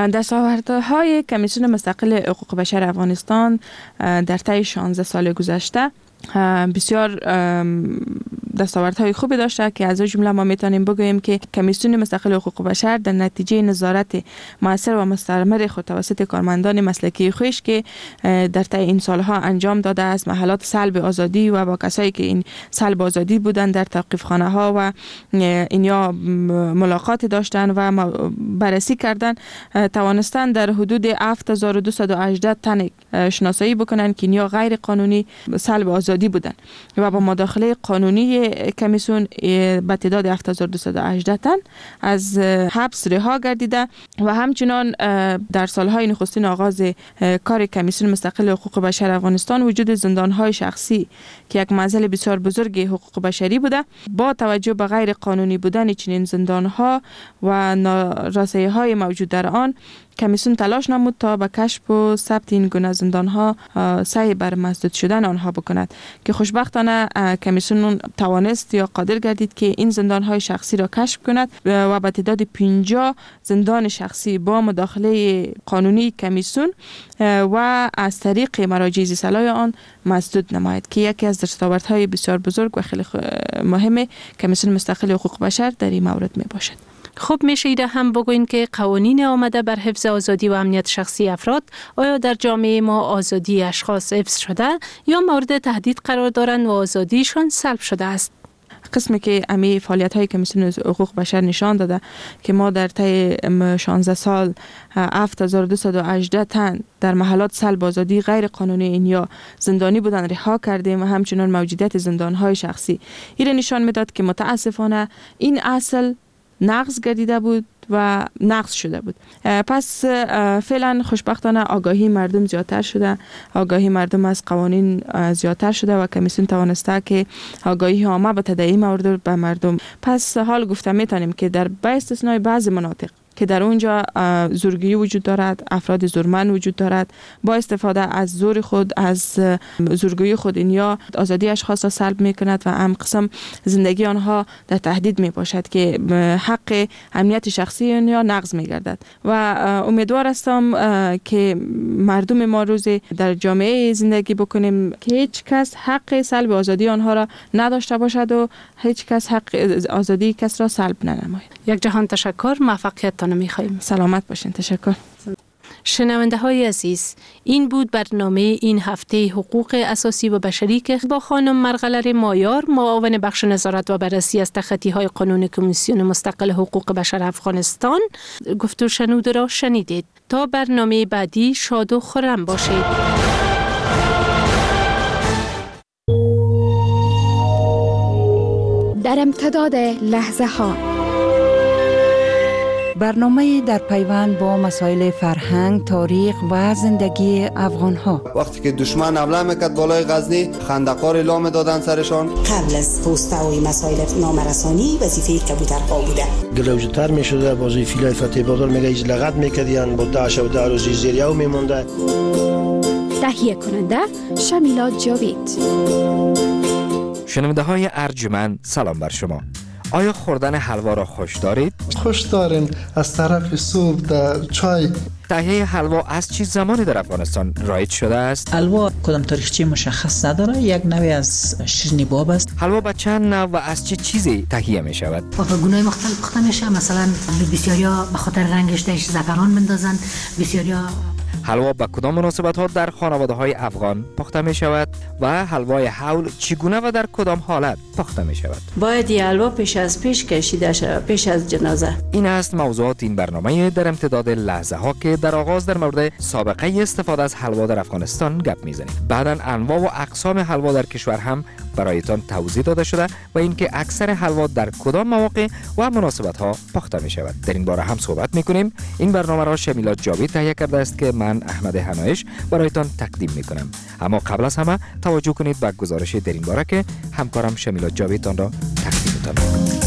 دستاوردهای کمیسیون مستقل حقوق بشر افغانستان در طی شانزده سال گذشته بسیار دستاوردهای خوبی داشته که از جمله ما میتونیم بگوییم که کمیسیون مستقل حقوق بشر در نتیجه نظارت مؤثر و مستمر خود توسط کارمندان مسلکی خویش که در طی این سالها انجام داده است محلات سلب آزادی و با کسایی که این سلب آزادی بودند در توقیفخانه ها و اینیا ملاقات داشتن و بررسی کردن توانستند در حدود هفت هزار و دویست و هجده تن شناسایی بکنن که اینیا غیر قانونی سلب آزادی آزادی بودند و با مداخله قانونی کمیسیون به تعداد هفت هزار و دویست و هجده تن از حبس رها گردیده و همچنان در سالهای نخستین آغاز کار کمیسیون مستقل حقوق بشر افغانستان وجود زندانهای شخصی که یک معضل بسیار بزرگ حقوق بشری بوده. با توجه به غیر قانونی بودن چنین زندانها و نارسایی‌های موجود در آن، کمیسیون تلاش نمود تا به کشف و ثبت این گونه زندانها سعی بر مسدود شدن آنها بکند که خوشبختانه کمیسیون توانست یا قادر گردید که این زندانهای شخصی را کشف کند و به تعداد پنجاه زندان شخصی با مداخله قانونی کمیسیون و از طریق مراجع ذی‌صلاح آن مسدود نماید که یکی از دستاوردهای بسیار بزرگ و خیلی مهم کمیسیون مستقل حقوق بشر در این مورد می باشد. خب میشه ایده هم بگوین که قوانین آمده بر حفظ آزادی و امنیت شخصی افراد آیا در جامعه ما آزادی اشخاص حفظ شده یا مورد تهدید قرار دارند و آزادیشان سلب شده است؟ قسمی که امی فعالیت های کمیسیون حقوق بشر نشان داده که ما در طی شانزده سال هفت هزار و دویست و هجده تن در محلات سلب آزادی غیر قانونی این یا زندانی بودن رها کردیم و همچنان موجودیت زندان های شخصی این نشان میداد که متاسفانه این اصل نقض گردیده بود و نقض شده بود. پس فعلا خوشبختانه آگاهی مردم زیادتر شده، آگاهی مردم از قوانین زیادتر شده و کمیسیون توانسته که آگاهی عامه به تداعی مورد به مردم. پس حال گفته میتونیم که در به استثنای بعض مناطق که در اونجا زورگیری وجود دارد، افراد زورمند وجود دارد، با استفاده از زور خود، از زورگویی خود این یا آزادی اشخاص را سلب می کند و هم قسم زندگی آنها در تهدید می باشد که حق امنیت شخصی یا نقض می گردد و امیدوار هستم که مردم ما روز در جامعه زندگی بکنیم که هیچ کس حق سلب آزادی آنها را نداشته باشد و هیچ کس حق آزادی کس را سلب ننماید. یک جهان تشکر، موفقیت میخوایم. سلامت باشین. تشکر. شنونده های عزیز، این بود برنامه این هفته حقوق اساسی و بشری که با خانم مرغلره مایار، معاون بخش نظارت و بررسی از تخطی های قانون کمیسیون مستقل حقوق بشر افغانستان گفت و شنود را شنیدید. تا برنامه بعدی شاد و خرم باشید. در امتداد لحظه ها، برنامه در پیوند با مسائل فرهنگ، تاریخ و زندگی افغان ها. وقتی که دشمن حمله میکرد بالای غزنی، خندقار اعلام دادن سرشان. قبل از پوسته و مسائل نامرسانی وظیفه کبوترها بوده. گلوجتر میشده، بازی فیلای فتح بادر میگه ایج لغت میکردیان با داعش و دار و زیریو میمونده. تهیه کننده شمیلات جاوید. شنونده های ارجمند، سلام بر شما. آیا خوردن حلوا را خوش دارید؟ خوش داریم. از طرف صبح در چای. تهیه حلوا از چه زمانی در افغانستان رایج شده است؟ حلوا کدام تاریخچه مشخص نداره، یک نوعی از شیرینی باب است. حلوا با چند نوع و از چه چیزی تهیه می شود؟ با گونه‌های مختلف پخته میشه. مثلا بسیاریا به خاطر رنگش داش زعفران بندازن، بسیاریا. حلوا با کدام مناسبت ها در خانواده های افغان پخته می شود و حلوای حول چگونه و در کدام حالت پخته می شود؟ باید این حلوا پیش از پیش کشیده شود، پیش از جنازه. این است موضوعات این برنامه در امتداد لحظه ها که در آغاز در مورد سابقه استفاده از حلوا در افغانستان گپ میزنیم. بعداً انواع و اقسام حلوا در کشور هم برایتان توضیح داده شده و اینکه اکثر حلوا در کدام مواقع و مناسبت ها پخته می شود. در این باره هم صحبت می کنیم. این برنامه را شمیلات جاوید تهیه کرده است که من احمد هنایش برایتان تقدیم می کنم. اما قبل از همه توجه کنید به گزارش در این باره که همکارم شمیلات جاوید آن را تقدیمتان می‌کند.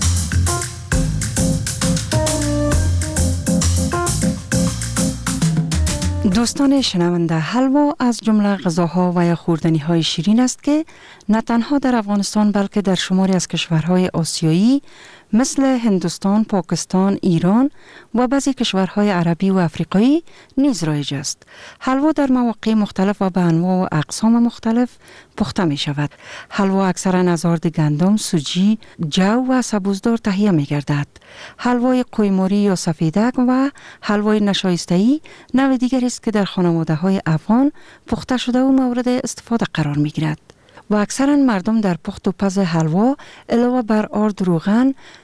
دوستان شنونده، حلوا از جمله غذاها و یا خوردنی‌های شیرین است که نه تنها در افغانستان بلکه در شماری از کشورهای آسیایی مثل هندوستان، پاکستان، ایران و بعضی کشورهای عربی و افریقایی نیز رایج است. حلوا در مواقع مختلف و به انواع و اقسام مختلف پخته می شود. حلوا اکثرا از آرد گندم، سوجی، جو و سبوسدار تهیه می گردد. حلوای قویموری یا سفیدک و حلوای نشایسته‌ای نوع دیگری است که در خانواده های افغان پخته شده و مورد استفاده قرار می گیرد. و اکثرا مردم در پخت و پز حلوا علاوه بر آرد، روغن،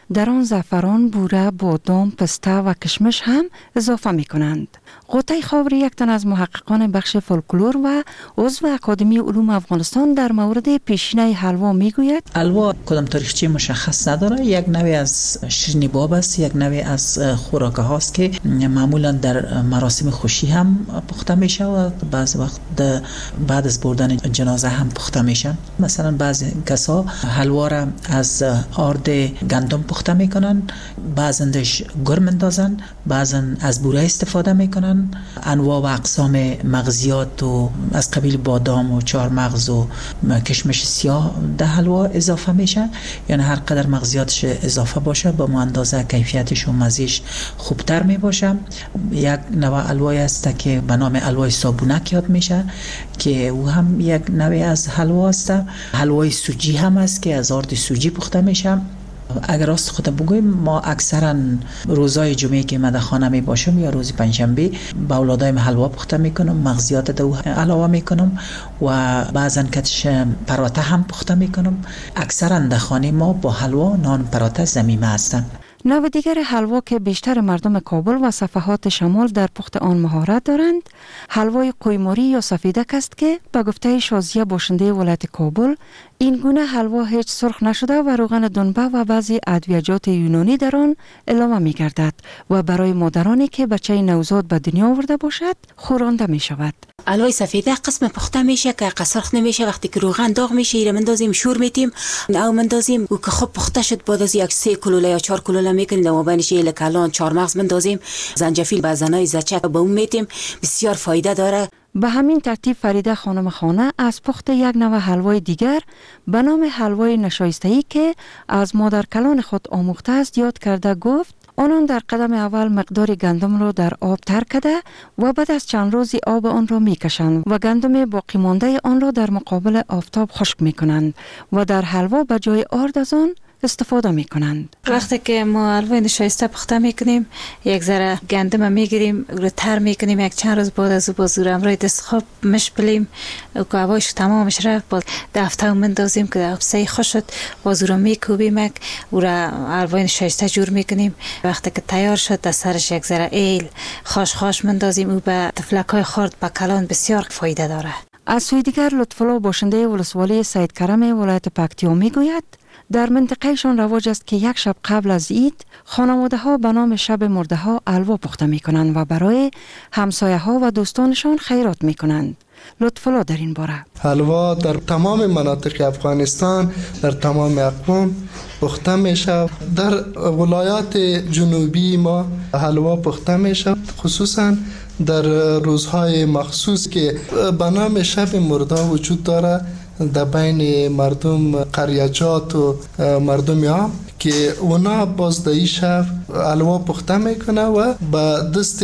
در آن زعفران، بوره، بادام، پسته و کشمش هم اضافه می کنند. قطعه خاوری یک تن از محققان بخش فولکلور و عضو اکادمی علوم افغانستان در مورد پیشینه حلوا می گوید: حلوا کدام تاریخچه مشخص نداره، یک نوع از شیرینی باب است، یک نوع از خوراک هاست که معمولا در مراسم خوشی هم پخته میشه و بعض وقت بعد از بردن جنازه هم پخته میشن. مثلا بعضی کسا حلوا را از آرد گندم پخته میکنن، بعضندش گرم اندازن، بعضن از بوره استفاده میکنن. انواع و اقسام مغزیات و از قبیل بادام و چهارمغز و کشمش سیاه در حلوا اضافه میشه، یعنی هر قدر مغزیاتش اضافه باشه با اندازه کیفیتش و مزهش خوبتر می باشه. یک نوع حلوای است که به نام حلوای صابونک یاد میشه که او هم یک نوع از حلوا است. حلوای سوجی هم است که از آرد سوجی پخته میشه. اگر راست خود بگویم، ما اکثرا روزای جمعه که من در خانه می باشم یا روز پنجشنبه با اولادایم حلوا پخته میکنم، مغزیات دو علاوه میکنم و بعضا کتش پراته هم پخته میکنم. اکثرا در خانه ما با حلوا نان پراته زمینه هستن. نوع دیگر حلوا که بیشتر مردم کابل و صفحات شمال در پخت آن مهارت دارند، حلوای قویموری یا سفیدک است که به گفته شازیه باشنده ولایت کابل، این گونه حلوا هیچ سرخ نشده و روغن دنبه و بعضی ادویجات یونانی در آن علاوه می گردد و برای مادرانی که بچه نوزاد به دنیا آورده باشد خورانده می شود. حلوای سفیده قسم پخته میشه که قسرخ نمیشه. وقتی که روغن داغ میشه ایره مندازیم، شور میتیم او مندازیم و که خب پخته شد بعد از یک سه کلوله یا چهار کلوله میکنیم در مابینش یه کلان چهارمغز مندازیم، زنجفیل بزنای زچک به اون میتیم. بسیار فایده داره. به همین ترتیب فریده خانم خانه از پخت یک نوع حلوای دیگر به نام حلوای نشایسته‌ای که از مادر کلان خود آموخته است یاد کرده گفت: آنان در قدم اول مقدار گندم را در آب تر کرده و بعد از چند روزی آب آن را می کشند و گندم باقی مانده آن را در مقابل آفتاب خشک می کنند و در حلوا به جای آرد از آن استفاده می کنند. وقتی که ما حلوای نشایسته پخته می کنیم، یک ذره گندم می گیریم، رو تر می کنیم، یک چند روز بعد از او با زور امرای دست خواب مشپلیم و که هوایش تمامش رفت با دفته مندازیم که دفته خوش شد، با زور می کوبیم و را حلوای نشایسته جور می کنیم. وقتی که تیار شد در سرش یک ذره ایل خاش خاش مندازیم و به تفلک های خرد به کلان بسیار فایده داره. از سوی دیگر لطفالله باشنده ولسوالی سید کرم ولایت پکتیا می گوید در منطقهشان رواج است که یک شب قبل از عید خانواده ها به نام شب مرده ها حلوا پخته می کنند و برای همسایه ها و دوستانشان خیرات می کنند. لطفالله در این باره: حلوا در تمام مناطق افغانستان در تمام اقوام پخته می شود. در ولایات جنوبی ما حلوا پخته می شود، خصوصا در روزهای مخصوص که به نام شب مرده وجود داره در بین مردم قریجات و مردم عام که اونا باز در این شب حلوا پخته میکنه و به دست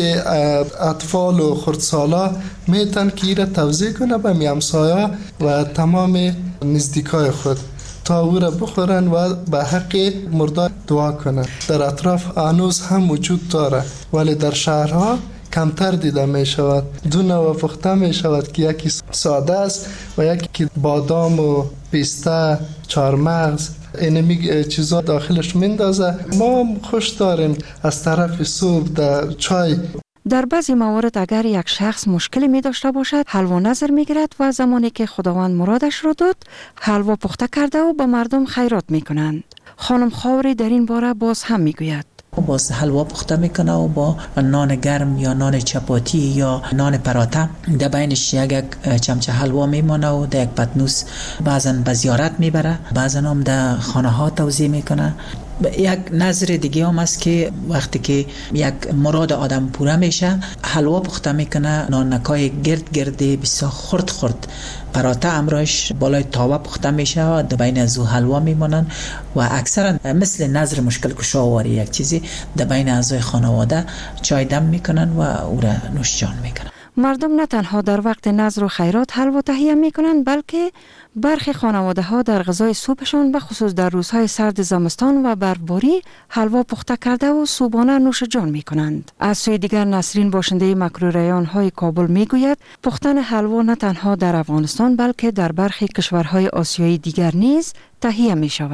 اطفال و خردسالا میتن که ایره توزیع کنه به میامسایا و تمام نزدیکای خود تا او را بخورن و به حق مرده دعا کنن. در اطراف هنوز هم وجود داره ولی در شهرها کمتر دیده می شود. دو نوع پخته می شود که یکی ساده است و یکی که بادام و پیسته، چهارمغز اینمی چیزا داخلش میندازه. ما خوش داریم از طرف صبح در چای. در بعضی موارد اگر یک شخص مشکلی می داشته باشد، حلوا نظر می گیرد و زمانی که خداوند مرادش را داد حلوا پخته کرده و به مردم خیرات می کنند. خانم خاوری در این باره باز هم می گوید: باز حلوا پخته میکنه و با نان گرم یا نان چپاتی یا نان پراته در بینش یک چمچه حلوا میمانه و در یک پتنوس بعضا به زیارت میبره، بعضا هم در خانه ها توزیع میکنه. یک نظر دیگه هم است که وقتی که یک مراد آدم پوره میشه حلوا پخته میکنه، نانکای گرد گرده بسیار خرد خرد پراته امراش بالای تاوه پخته میشه و در بین از او حلوا میمانن و اکثرا مثل نظر مشکل کشاواری یک چیزی در بین اعضای خانواده چای دم میکنن و او را نوش جان میکنن. مردم نه تنها در وقت نذر و خیرات حلوا تهیه میکنند بلکه برخی خانواده ها در غذای صبحشان به خصوص در روزهای سرد زمستان و برفباری حلوا پخته کرده و صبحانه نوش جان می کنند. از سوی دیگر نسرین باشنده مکروریان های کابل می گوید پختن حلوا نه تنها در افغانستان بلکه در برخی کشورهای آسیایی دیگر نیز تهیه می شود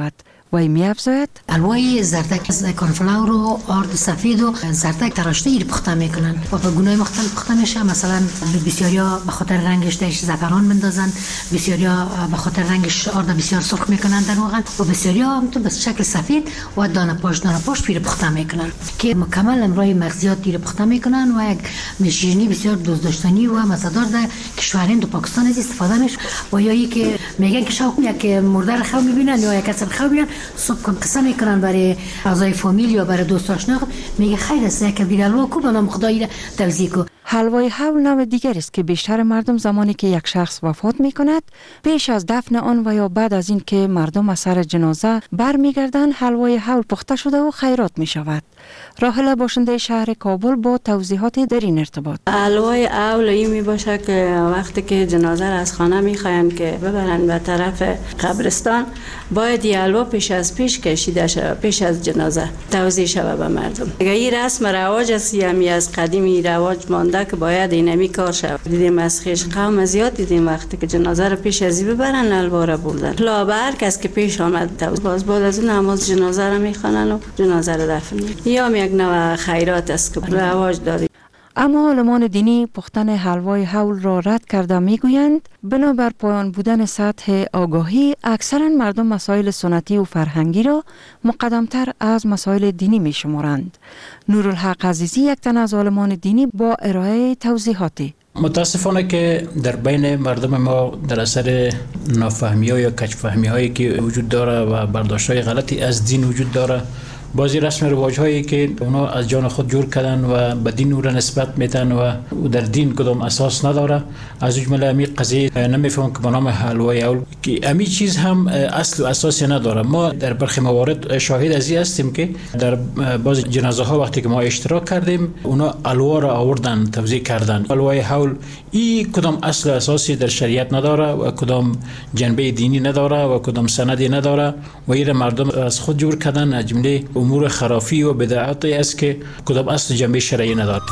وی می افزاید الوای زردک از کارنفلاور و آرد سفید و زردک تراشته ای پخته میکنن و به گونه‌های مختلف پخته میشه. مثلا بسیاریا به خاطر رنگش داش زعفران میندازن، بسیاریا به خاطر رنگش آرد بسیار سرخ میکنن در واقع، و بسیاریا هم تو به شکل سفید و دانه پاش دانه پاش پیر پخته میکنن که مکمل امرای مغزیات دیر پخته میکنن و یک میشینی بسیار دوست داشتنی و مزه‌دار در کشور هند و پاکستان از استفاده میشه. و یا ای که میگن که شاید یک مرده رو خو میبینن یا یک کس رو خو میبینن، صبح کن قسم میکنن برای اعضای فامیل یا برای دوست آشنا، میگه خیر است یک کبیر حلوا کو به نام خدای توزیع کو. حلوای حول نوع دیگر است که بیشتر مردم زمانی که یک شخص وفات می کند پیش از دفن آن و یا بعد از این که مردم از سر جنازه برمیگردند حلوای حول پخته شده و خیرات می شود. راحله باشنده شهر کابل با توضیحات در این ارتباط. حلوای حول این می باشه که وقتی که جنازه را از خانه می خواهند که ببرند به طرف قبرستان، باید این حلوا پیش از پیش کشیده شود، پیش از جنازه توزیع شود به مردم. این رسم رواج است، یعنی از قدیمی رواج مانده که باید اینمی کار شود. دیدیم از خیش قوم زیاد دیدیم وقتی که جنازه را پیش ازی ببرن حلوا را بردن. لا به هر کس که پیش آمد باز بعد از نماز جنازه را میخوانن و جنازه را دفن میکنن. یا یک نوع خیرات است که رواج داره. اما علمان دینی پختن حلوای حول را رد کرده میگویند بنابر پایان بودن سطح آگاهی اکثرا مردم مسائل سنتی و فرهنگی را مقدمتر از مسائل دینی می شمارند. نورالحق عزیزی یک تن از علمان دینی با ارائه توضیحاتی. متاسفانه که در بین مردم ما در اثر نافهمی ها یا کجفهمی هایی که وجود داره و برداشت های غلطی از دین وجود داره، بعضی رسم رواج هایی که اونا از جان خود جور کردن و به دین او را نسبت میدن و در دین کدام اساس نداره. از جمله امی قضیه نمیفهم که به نام حلوای حول که امی چیز هم اصل و اساسی نداره. ما در برخی موارد شاهد از این هستیم که در بعض جنازه ها وقتی که ما اشتراک کردیم اونا حلوا را آوردن توزیع کردن. حلوای حول این کدام اصل و اساسی در شریعت نداره و کدام جنبه دینی نداره و کدام سندی نداره و این مردم از خود جور کردن. از جمله امور خرافی و بدعاتی است که کدام اصل جنبه شرعی ندارد.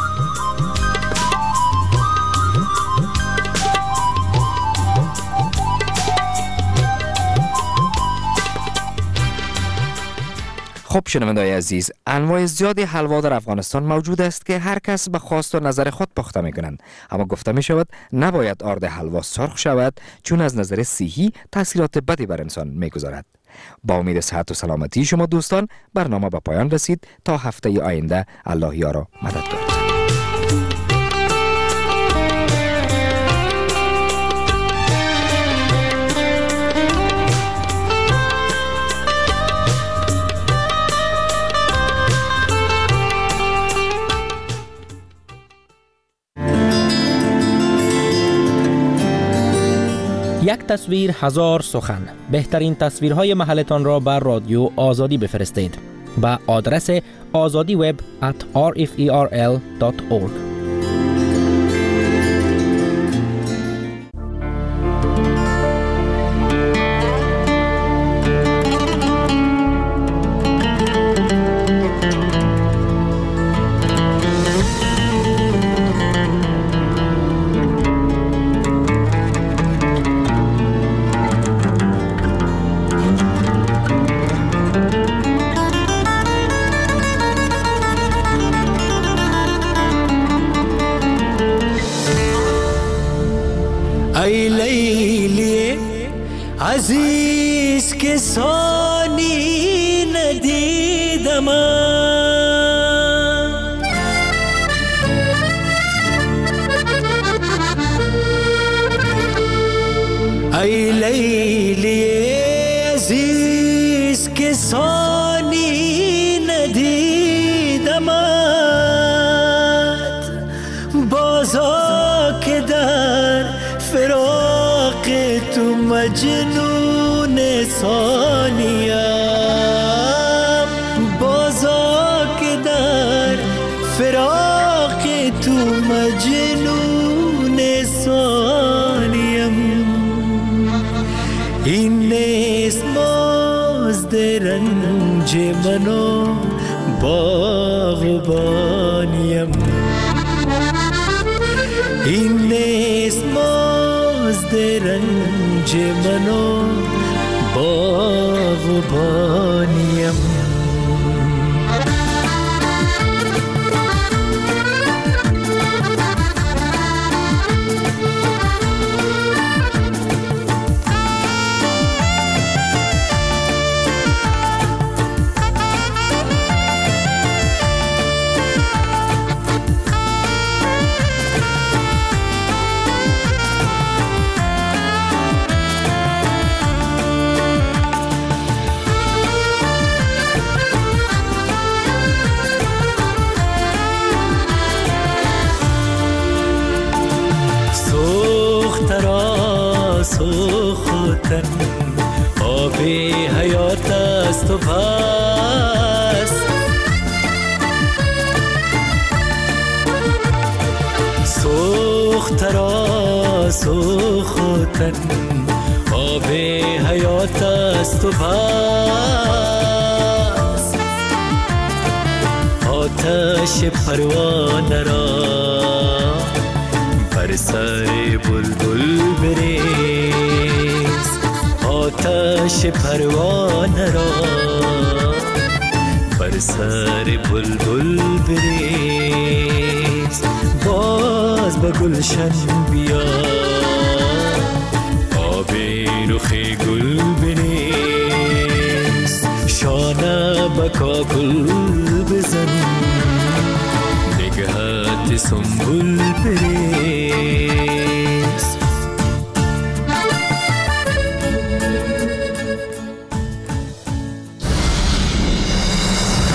خب شنونده‌های عزیز، انواع زیادی حلوا در افغانستان موجود است که هر کس به خواست و نظر خود پخته می‌کنند، اما گفته می شود نباید آرد حلوا سرخ شود چون از نظر صحی تاثیرات بدی بر انسان می‌گذارد. با امید صحت و سلامتی شما دوستان، برنامه به پایان رسید. تا هفته آینده الله یارا مددگار. یک تصویر هزار سخن. بهترین تصویرهای محلتان را بر رادیو آزادی بفرستید به آدرس آزادی وب ات آر اف ای آر ال دات اورگ. ای لیلی عزیز که ثانی ندیدم، ای لیلی عزیز که ثانی ندیدم، بازا که در فراق تو مجنون ثانیم، بازا که در فراق تو مجنون ثانیم. این نیست مزد رنج من و باغبانیم، این نیست مزد رنج من و باغ و بانیم. سوختن آب حیات است و بس، سوخت را سوختن آب حیات است و بس، آتش پروانه را بر سر بلبل بریز، آتش پروانه را بر سر بلبل بریز، باز به گلشن بیا آب رخ گل بریز، شانه به کاکل بزن نگهت سنبول بریز.